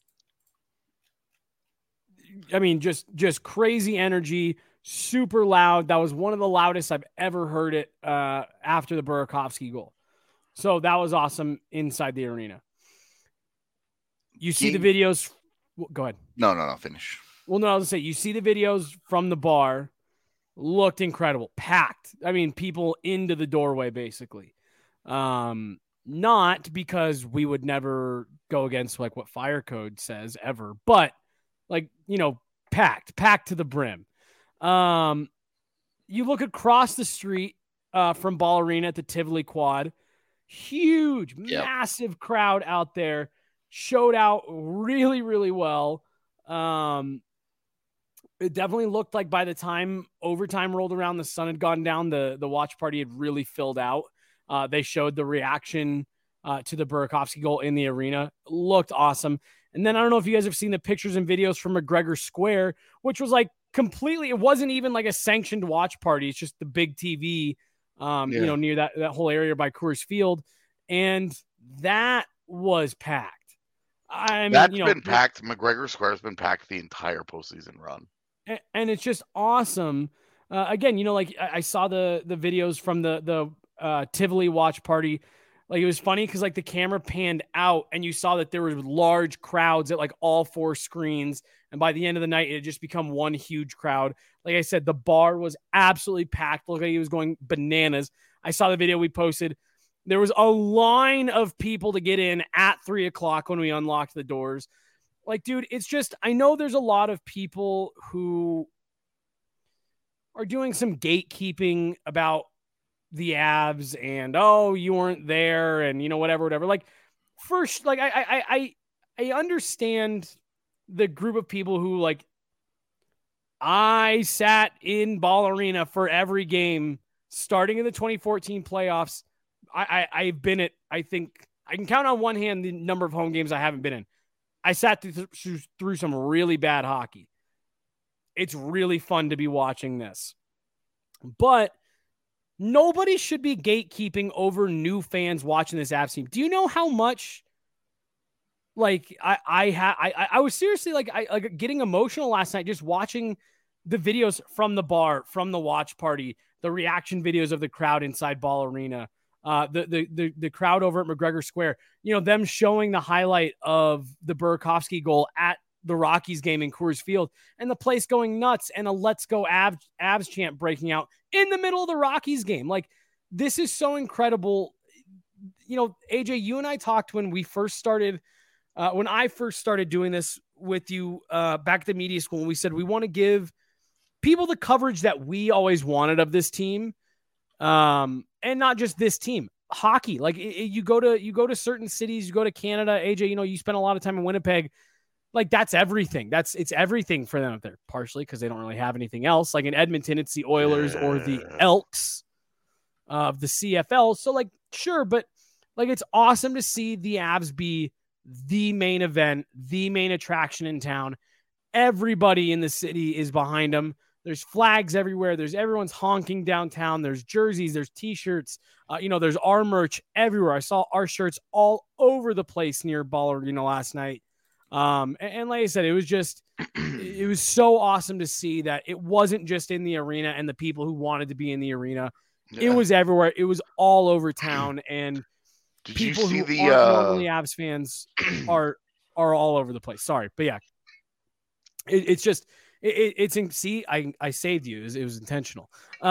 mean, just crazy energy, super loud. That was one of the loudest I've ever heard it after the Burakovsky goal. So that was awesome inside the arena. You see the videos. Go ahead. No, finish. Well, no, I was going to say, you see the videos from the bar. Looked incredible. Packed. I mean, people into the doorway, basically. Not because we would never go against what Fire Code says ever, but packed to the brim. You look across the street from Ball Arena at the Tivoli Quad, huge, massive crowd out there, showed out really, really well. It definitely looked like by the time overtime rolled around, the sun had gone down, the watch party had really filled out. They showed the reaction to the Burakovsky goal in the arena. Looked awesome. And then I don't know if you guys have seen the pictures and videos from McGregor Square, which was completely, it wasn't even a sanctioned watch party. It's just the big TV, near that whole area by Coors Field. And that was packed. I mean, That's been packed. McGregor Square has been packed the entire postseason run. And it's just awesome. Again, like I saw the videos from the Tivoli watch party. Like, it was funny because like the camera panned out and you saw that there were large crowds at like all 4 screens. And by the end of the night, it had just become one huge crowd. Like I said, the bar was absolutely packed. Looked like it was going bananas. I saw the video we posted. There was a line of people to get in at 3:00 when we unlocked the doors. Like, dude, it's just, I know there's a lot of people who are doing some gatekeeping about the Avs and, oh, you weren't there and, whatever. Like, first, like, I understand the group of people who, like, I sat in Ball Arena for every game starting in the 2014 playoffs. I've been at, I think I can count on one hand the number of home games I haven't been in. I sat through some really bad hockey. It's really fun to be watching this. But nobody should be gatekeeping over new fans watching this Avs team. Do you know how much, like, I was seriously like getting emotional last night just watching the videos from the bar, from the watch party, the reaction videos of the crowd inside Ball Arena. The crowd over at McGregor Square, them showing the highlight of the Burakovsky goal at the Rockies game in Coors Field and the place going nuts and a let's go Avs chant breaking out in the middle of the Rockies game. Like, this is so incredible. AJ, you and I talked when we first started, when I first started doing this with you back at the media school, and we said we want to give people the coverage that we always wanted of this team. And not just this team, hockey. Like, you go to certain cities, you go to Canada, AJ, you spend a lot of time in Winnipeg. Like, that's everything. It's everything for them up there, partially because they don't really have anything else. Like in Edmonton, it's the Oilers or the Elks of the CFL. So, like, sure, but like, it's awesome to see the Avs be the main event, the main attraction in town. Everybody in the city is behind them. There's flags everywhere. Everyone's honking downtown. There's jerseys. There's T-shirts. There's our merch everywhere. I saw our shirts all over the place near Ball Arena last night. And like I said, it was so awesome to see that it wasn't just in the arena and the people who wanted to be in the arena. Yeah. It was everywhere. It was all over town. And people who aren't normally Avs fans are all over the place. Sorry, but yeah, it's just. I saved you. It was intentional.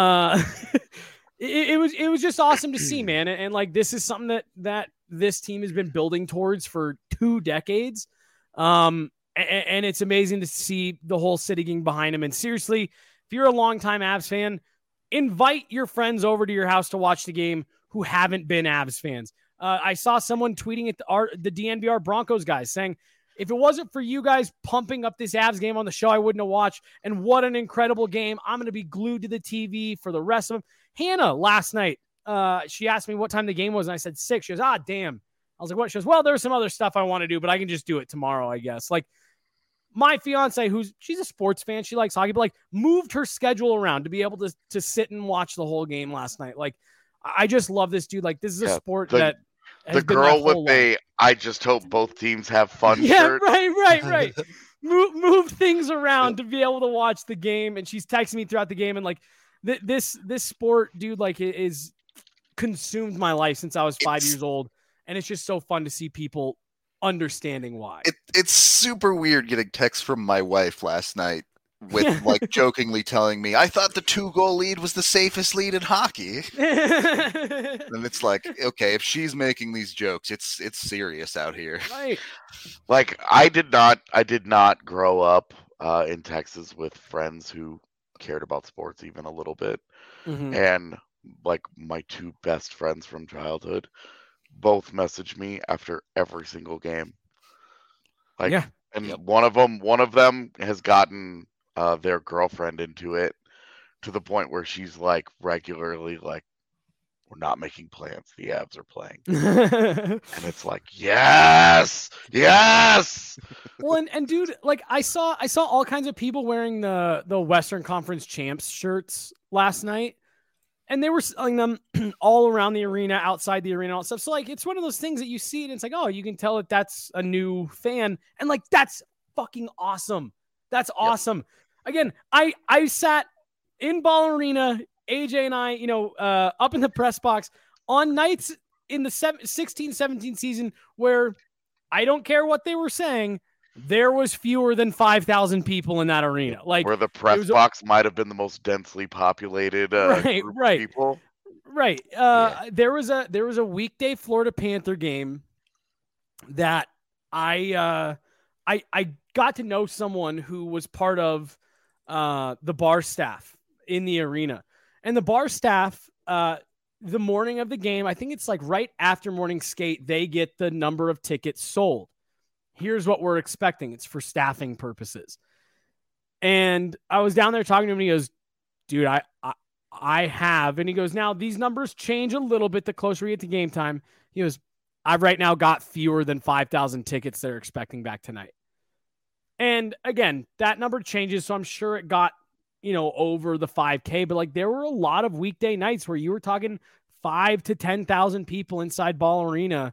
It was just awesome to see, man. And like, this is something that this team has been building towards for 2 decades. And it's amazing to see the whole city getting behind him. And seriously, if you're a longtime Avs fan, invite your friends over to your house to watch the game who haven't been Avs fans. I saw someone tweeting at the DNVR Broncos guys saying, if it wasn't for you guys pumping up this Avs game on the show, I wouldn't have watched. And what an incredible game. I'm going to be glued to the TV for the rest of them. Hannah, last night, she asked me what time the game was, and I said 6. She goes, damn. I was like, what? She goes, well, there's some other stuff I want to do, but I can just do it tomorrow, I guess. Like, my fiance, she's a sports fan, she likes hockey, but like, moved her schedule around to be able to sit and watch the whole game last night. Like, I just love this dude. Like, this is a sport that the girl with I just hope both teams have fun. Yeah, shirt. right. move things around to be able to watch the game. And she's texting me throughout the game. And like, this sport, dude, like, it is consumed my life since I was 5 years old. And it's just so fun to see people understanding why. It's super weird getting texts from my wife last night with like jokingly telling me, I thought the 2-goal lead was the safest lead in hockey. And it's like, okay, if she's making these jokes, it's serious out here. Right. Like, I did not grow up in Texas with friends who cared about sports even a little bit. Mm-hmm. And like, my 2 best friends from childhood both message me after every single game. Like, yeah. And one of them has gotten their girlfriend into it to the point where she's like regularly like, we're not making plans, the Avs are playing. And it's like, yes. Well, and dude, like, I saw all kinds of people wearing the Western Conference champs shirts last night. and they were selling them all around the arena, outside the arena, all that stuff. So like, it's one of those things that you see and it's like, oh, you can tell that that's a new fan. And like, that's fucking awesome. That's awesome. Again, I sat in Ball Arena, AJ and I, up in the press box on nights in the 16-17 season where I don't care what they were saying, there was fewer than 5,000 people in that arena. Like where the press box might have been the most densely populated group of people. Right. There was a weekday Florida Panther game that I got to know someone who was part of the bar staff in the arena. And the bar staff, the morning of the game, I think it's like right after morning skate, they get the number of tickets sold. Here's what we're expecting. It's for staffing purposes. And I was down there talking to him and he goes, dude, I have. And he goes, now these numbers change a little bit the closer we get to game time. He goes, I've right now got fewer than 5,000 tickets they're expecting back tonight. And again, that number changes. So I'm sure it got, over the 5K, but like there were a lot of weekday nights where you were talking 5,000 to 10,000 people inside Ball Arena.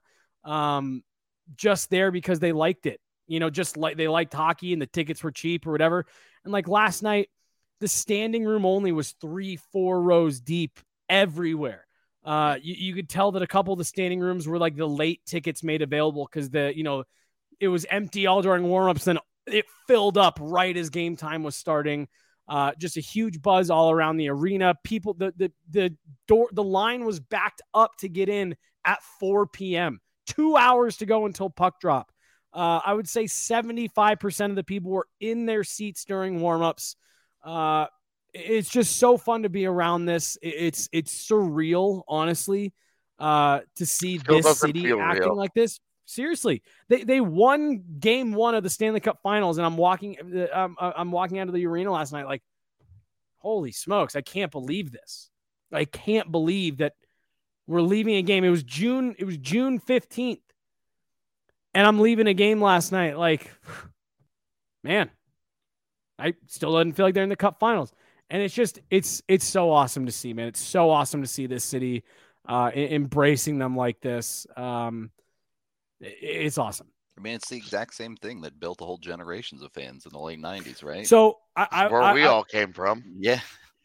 Just there because they liked it, just like they liked hockey and the tickets were cheap or whatever. And like last night, the standing room only was 3-4 rows deep everywhere. You could tell that a couple of the standing rooms were like the late tickets made available because it was empty all during warmups. Then it filled up right as game time was starting. Just a huge buzz all around the arena. People, the line was backed up to get in at 4 p.m. 2 hours to go until puck drop. I would say 75% of the people were in their seats during warmups. It's just so fun to be around this. It's surreal, honestly, to see this city acting real. Like this. Seriously, they won game 1 of the Stanley Cup Finals, and I'm walking out of the arena last night like, holy smokes, I can't believe this. I can't believe that we're leaving a game. It was June 15th. And I'm leaving a game last night. Like, man, I still didn't feel like they're in the Cup Finals. And it's so awesome to see, man. It's so awesome to see this city embracing them like this. It's awesome. I mean, it's the exact same thing that built a whole generations of fans in the late 90s, right? So where we all came from. Yeah.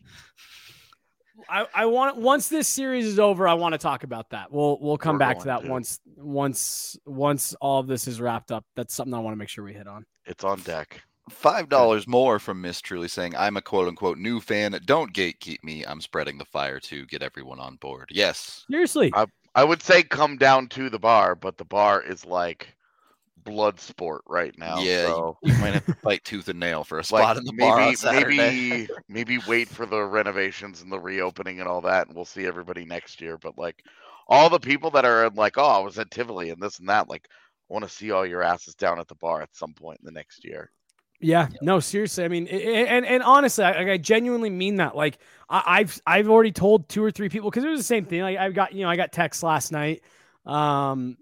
I want, once this series is over, I want to talk about that. We'll come back to that once all of this is wrapped up. That's something I want to make sure we hit on. It's on deck. $5 more from Miss Truly saying, I'm a quote unquote new fan. Don't gatekeep me. I'm spreading the fire to get everyone on board. Yes. Seriously. I would say come down to the bar, but the bar is like blood sport right now. Yeah, so. you might have to fight tooth and nail for a spot in the bar on Saturday. Maybe wait for the renovations and the reopening and all that, and we'll see everybody next year. But like all the people that are like, oh, I was at Tivoli and this and that, like I want to see all your asses down at the bar at some point in the next year. Yeah, no, seriously. I mean, and honestly, I genuinely mean that. Like, I've already told 2 or 3 people because it was the same thing. Like, I got texts last night. And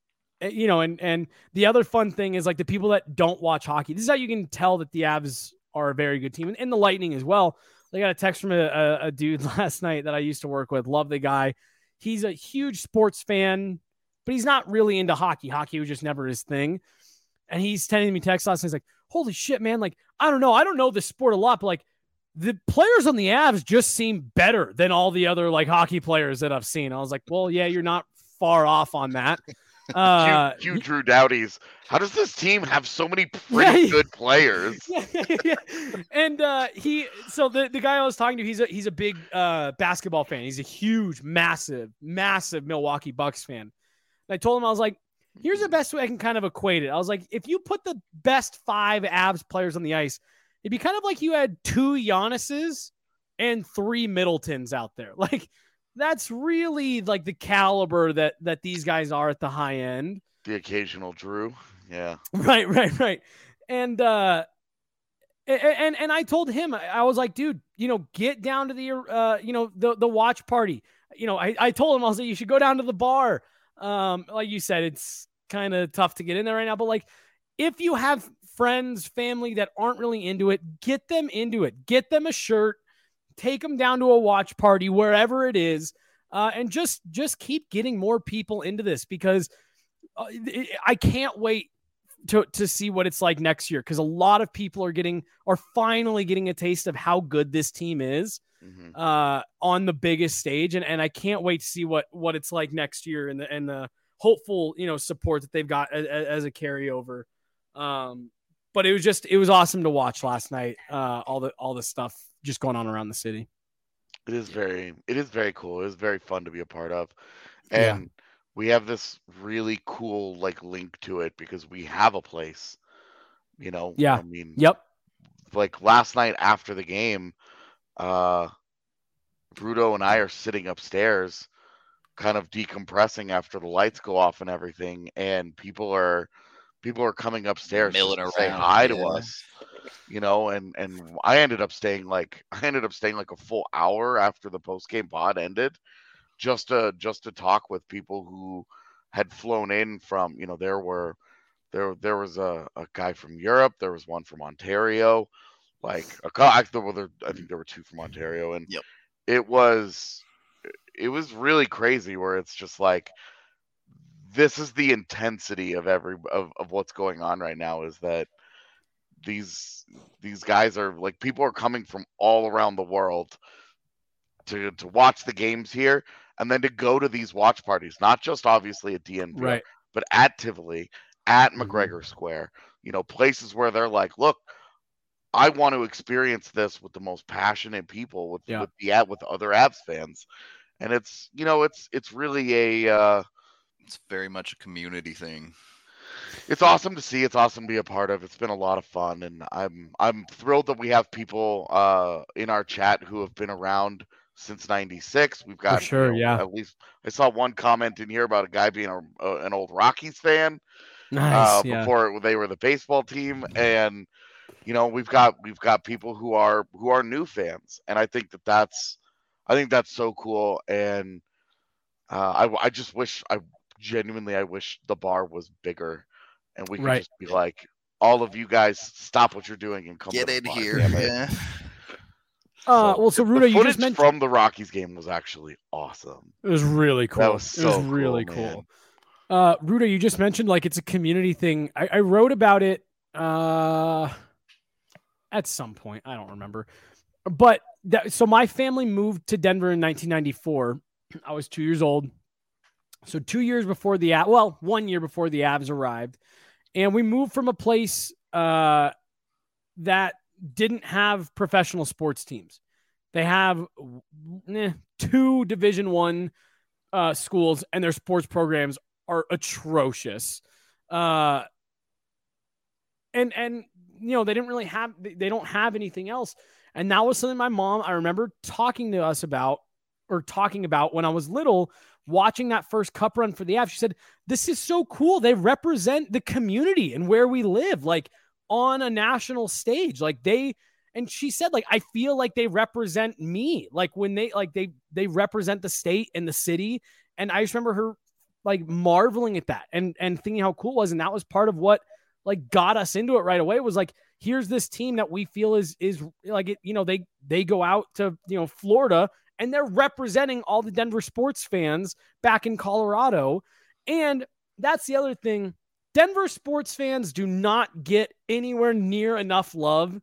the other fun thing is like the people that don't watch hockey. This is how you can tell that the Avs are a very good team, and the Lightning as well. They got a text from a dude last night that I used to work with. Love the guy. He's a huge sports fan, but he's not really into hockey. Hockey was just never his thing. And he's sending me text last night. He's like, holy shit, man. Like, I don't know this sport a lot, but like the players on the Avs just seem better than all the other like hockey players that I've seen. I was like, well, yeah, you're not far off on that. Cue Drew Doughty's. How does this team have so many pretty good players? Yeah. And so the guy I was talking to, he's a big basketball fan. He's a huge, massive Milwaukee Bucks fan. And I told him, I was like, here's the best way I can kind of equate it. I was like, if you put the best 5 Avs players on the ice, it'd be kind of like you had 2 Giannis's and 3 Middletons out there. Like, that's really like the caliber that these guys are at the high end. The occasional Drew. Yeah. Right. And I told him, I was like, dude, get down to the the watch party. I told him, I was like, you should go down to the bar. Like you said, it's kind of tough to get in there right now, but like if you have friends, family that aren't really into it, get them into it. Get them a shirt, take them down to a watch party, wherever it is, and just keep getting more people into this, because I can't wait to see what it's like next year, because a lot of people are finally getting a taste of how good this team is on the biggest stage, and I can't wait to see what it's like next year, and the hopeful support that they've got as a carryover. But it was awesome to watch last night. All the stuff just going on around the city. It is very cool. It is very fun to be a part of, and we have this really cool link to it because we have a place. Yeah. I mean, yep. Like last night after the game, Rudo and I are sitting upstairs, kind of decompressing after the lights go off and everything, and people are coming upstairs to say hi to us, and I ended up staying like a full hour after the post-game pod ended, just to talk with people who had flown in from, there was a guy from Europe, there was one from Ontario, I think there were two from Ontario, and it was really crazy, where it's just like, this is the intensity of what's going on right now, is that these guys are people are coming from all around the world to watch the games here, and then to go to these watch parties, not just obviously at DNVR, right, but at Tivoli, at McGregor Square, places where they're like, look, I want to experience this with the most passionate people, with other Avs fans, and it's really it's very much a community thing. It's awesome to see. It's awesome to be a part of. It's been a lot of fun, and I'm thrilled that we have people in our chat who have been around since '96. We've got at least I saw one comment in here about a guy being an old Rockies fan. Nice. Before they were the baseball team, and we've got people who are new fans, and I think that's so cool, and I just wish I wish the bar was bigger, and we could just be like, all of you guys, stop what you're doing and come get to the in bar. here. Yeah. So Rudo, you just mentioned from the Rockies game was actually awesome. It was really cool. That was so it was really cool. Rudo, you just mentioned it's a community thing. I wrote about it at some point. I don't remember, but so my family moved to Denver in 1994. I was 2 years old. So 2 years before 1 year before the Avs arrived, and we moved from a place that didn't have professional sports teams. They have 2 Division I schools, and their sports programs are atrocious. And they didn't really have, they don't have anything else. And that was something my mom, I remember talking about when I was little, watching that first cup run for the Avs. She said, this is so cool. They represent the community and where we live, on a national stage. And she said, I feel like they represent me. When they represent the state and the city. And I just remember her marveling at that and thinking how cool it was. And that was part of what got us into it right away. It was here's this team that we feel is they go out to, Florida, and they're representing all the Denver sports fans back in Colorado. And that's the other thing. Denver sports fans do not get anywhere near enough love.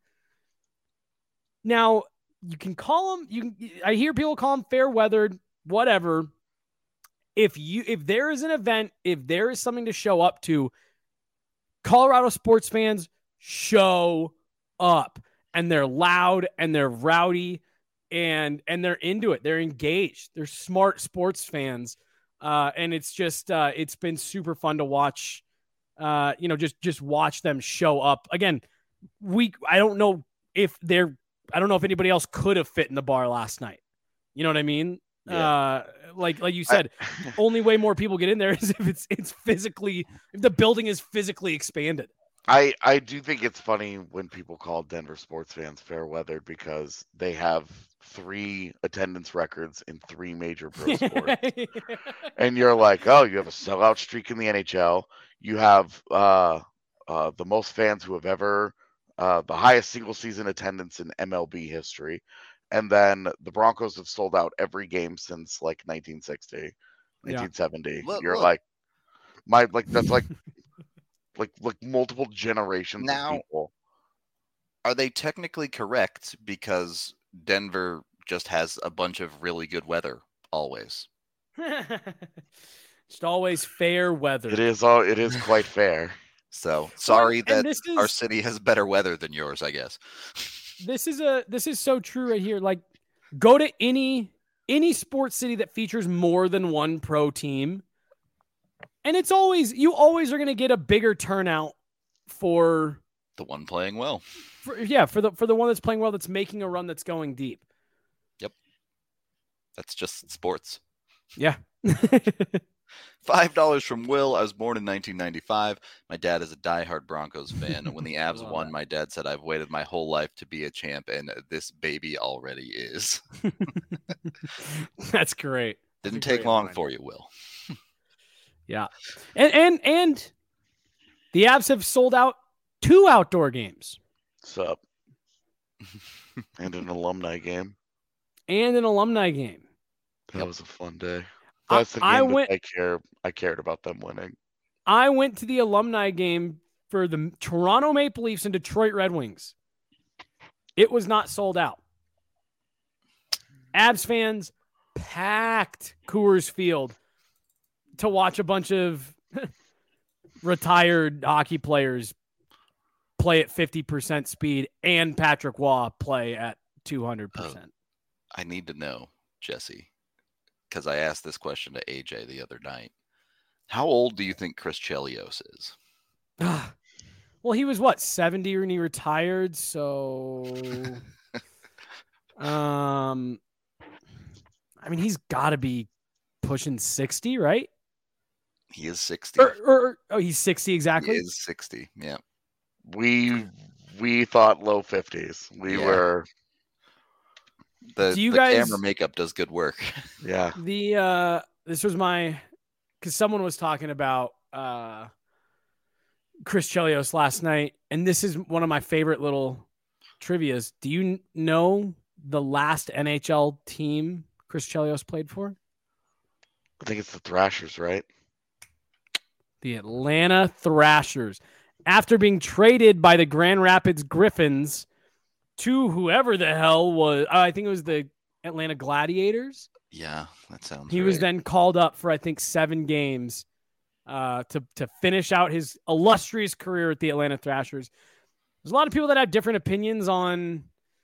Now, you can call them, I hear people call them fair weathered, whatever. If there is an event, if there is something to show up to, Colorado sports fans show up, and they're loud and they're rowdy and they're into it. They're engaged. They're smart sports fans. And it's just, it's been super fun to watch, just watch them show up again. I don't know if anybody else could have fit in the bar last night. You know what I mean? Yeah. Like you said, only way more people get in there is if if the building is physically expanded. I do think it's funny when people call Denver sports fans fair weathered, because they have 3 attendance records in 3 major pro sports. And you're like, oh, you have a sellout streak in the NHL. You have the most fans who have ever, the highest single season attendance in MLB history. And then the Broncos have sold out every game since like 1960, 1970. Look, You're look. that's like multiple generations Now- of people. Are they technically correct because Denver just has a bunch of really good weather always? Just always fair weather. It is quite fair. So sorry and that our city has better weather than yours, I guess. This is so true right here. Like, go to any sports city that features more than one pro team, and you always are going to get a bigger turnout for The one playing well. for the one that's playing well, that's making a run, that's going deep. Yep. That's just sports. Yeah. $5 from Will. I was born in 1995. My dad is a diehard Broncos fan. And when the Avs Love won, that. my dad said, I've waited my whole life to be a champ, and this baby already is. That's great. Didn't take long for you, Will. Yeah. And the Avs have sold out 2 outdoor games Sup. And an alumni game. and an alumni game. That was a fun day. That's the game I cared about them winning. I went to the alumni game for the Toronto Maple Leafs and Detroit Red Wings. It was not sold out. Avs fans packed Coors Field to watch a bunch of retired hockey players play at 50% speed and Patrick Waugh play at 200%. I need to know, Jesse, because I asked this question to AJ the other night. How old do you think Chris Chelios is? Well, he was 70 when he retired, so I mean, he's got to be pushing 60, right? He is 60. He's 60 exactly. He is 60. Yeah. We thought low 50s. We were. The camera makeup does good work. Yeah. This was because someone was talking about Chris Chelios last night, and this is one of my favorite little trivias. Do you know the last NHL team Chris Chelios played for? I think it's the Thrashers, right? The Atlanta Thrashers. After being traded by the Grand Rapids Griffins to whoever the hell was, I think it was the Atlanta Gladiators. Yeah, that sounds He was then called up for, I think, 7 games to finish out his illustrious career at the Atlanta Thrashers. There's a lot of people that have different opinions on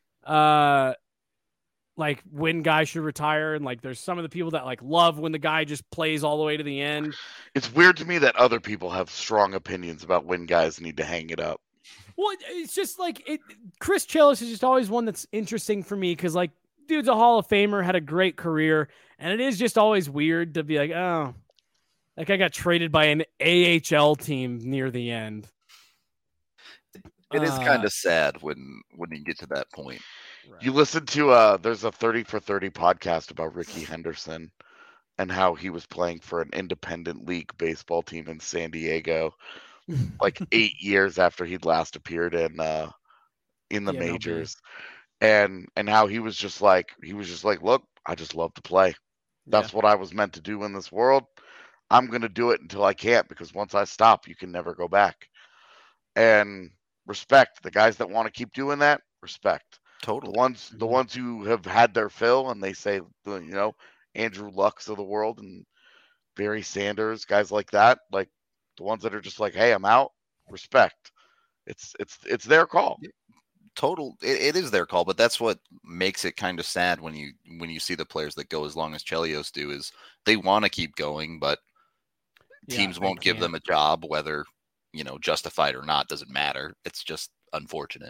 like when guys should retire, and like there's some of the people that like love when the guy just plays all the way to the end. It's weird to me that other people have strong opinions about when guys need to hang it up. Well, it's just like Chris Chelios is just always one that's interesting for me because, like, dude's a Hall of Famer, had a great career, and it is just always weird to be like, oh, like I got traded by an AHL team near the end. It is kind of sad when you get to that point. Right. You listen to there's a 30 for 30 podcast about Ricky Henderson and how he was playing for an independent league baseball team in San Diego like 8 years after he'd last appeared in the majors. And how he was just like, look, I just love to play. That's what I was meant to do in this world. I'm going to do it until I can't, because once I stop, you can never go back. And respect the guys that want to keep doing that. Respect. Totally. The ones who have had their fill, and they say, Andrew Lucks of the world and Barry Sanders, guys like that, like the ones that are just like, hey, I'm out. Respect. It's their call. It is their call, but that's what makes it kind of sad when you see the players that go as long as Chelios do, is they want to keep going, but teams won't give them a job, whether justified or not, doesn't matter. It's just unfortunate.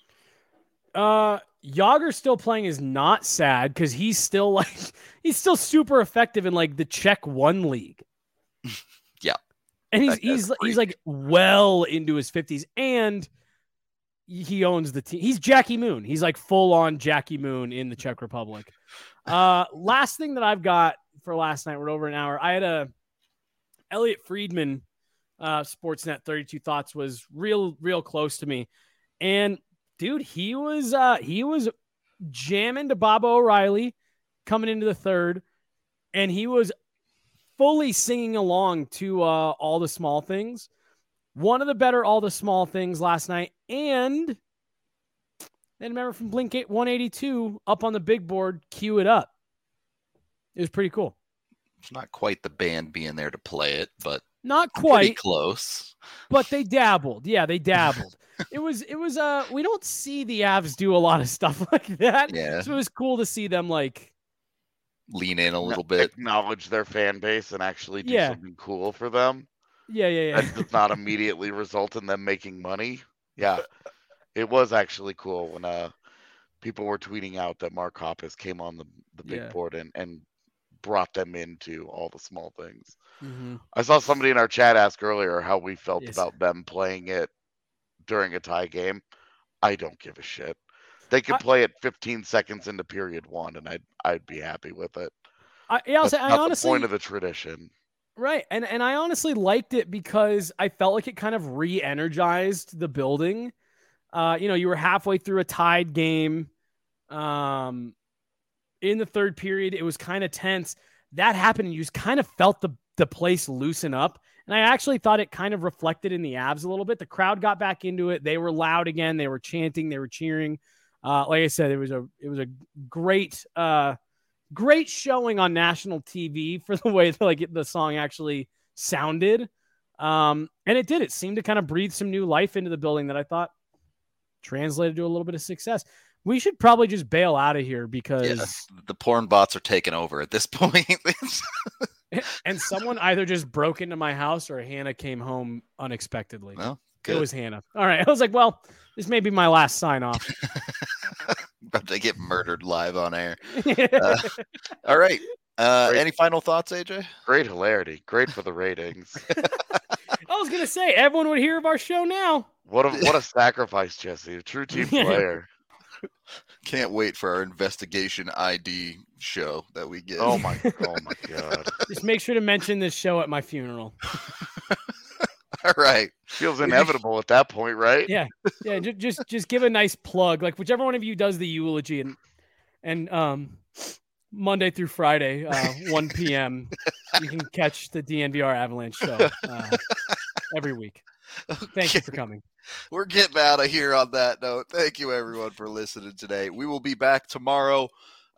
Yager's still playing is not sad because he's still super effective in like the Czech 1 league. Yeah. And he's like well into his 50s, and he owns the team. He's Jackie Moon. He's like full on Jackie Moon in the Czech Republic. Last thing that I've got for last night, we're over an hour. I had Elliot Friedman, Sportsnet 32 Thoughts, was real close to me. And dude, he was jamming to Bob O'Reilly coming into the third, and he was fully singing along to All the Small Things. One of the better All the Small Things last night. And then remember from Blink 182 up on the big board, Cue It Up. It was pretty cool. It's not quite the band being there to play it, but not pretty quite close. But they dabbled. Yeah, they dabbled. It was we don't see the Avs do a lot of stuff like that. Yeah. So it was cool to see them like lean in a little bit, acknowledge their fan base, and actually do Yeah. something cool for them. Yeah. That does not immediately result in them making money. Yeah. It was actually cool when people were tweeting out that Mark Hoppus came on the big Yeah. board and brought them into All the Small Things. Mm-hmm. I saw somebody in our chat ask earlier how we felt Yes. about them playing it during a tie game. I don't give a shit. They could play it 15 seconds into period one, and I'd be happy with it. I That's not honestly the point of the tradition. Right. And I honestly liked it because I felt like it kind of re-energized the building. You were halfway through a tied game. In the third period, it was kind of tense. That happened, and you just kind of felt the place loosen up. And I actually thought it kind of reflected in the Avs a little bit. The crowd got back into it. They were loud again. They were chanting. They were cheering. Like I said, it was a great showing on national TV for the way that, the song actually sounded. And it did. It seemed to kind of breathe some new life into the building that I thought translated to a little bit of success. We should probably just bail out of here because the porn bots are taking over at this point. and someone either just broke into my house or Hannah came home unexpectedly. Well, good. It was Hannah. All right. I was like, well, this may be my last sign off. About to get murdered live on air. All right. Any final thoughts, AJ? Great hilarity. Great for the ratings. I was going to say, everyone would hear of our show now. What a sacrifice, Jesse. A true team player. Can't wait for our investigation ID show that we get. Oh my God. Just make sure to mention this show at my funeral. All right. Feels inevitable at that point, right? Yeah. Just give a nice plug, like whichever one of you does the eulogy, and Monday through Friday, 1 p.m. you can catch the DNVR Avalanche show every week. Thank you for coming. We're getting out of here on that note. Thank you, everyone, for listening today. We will be back tomorrow.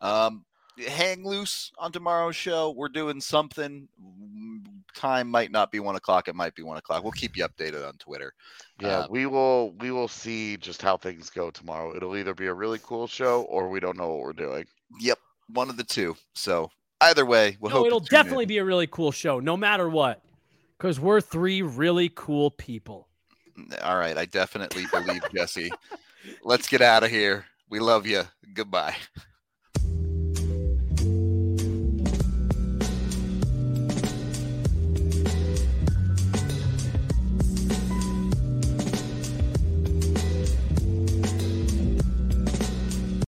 Hang loose on tomorrow's show. We're doing something. Time might not be 1 o'clock. It might be 1 o'clock. We'll keep you updated on Twitter. Yeah, we will see just how things go tomorrow. It'll either be a really cool show or we don't know what we're doing. Yep, one of the two. So either way, it'll definitely be a really cool show, no matter what, because we're three really cool people. All right, I definitely believe Jesse. Let's get out of here. We love you. Goodbye.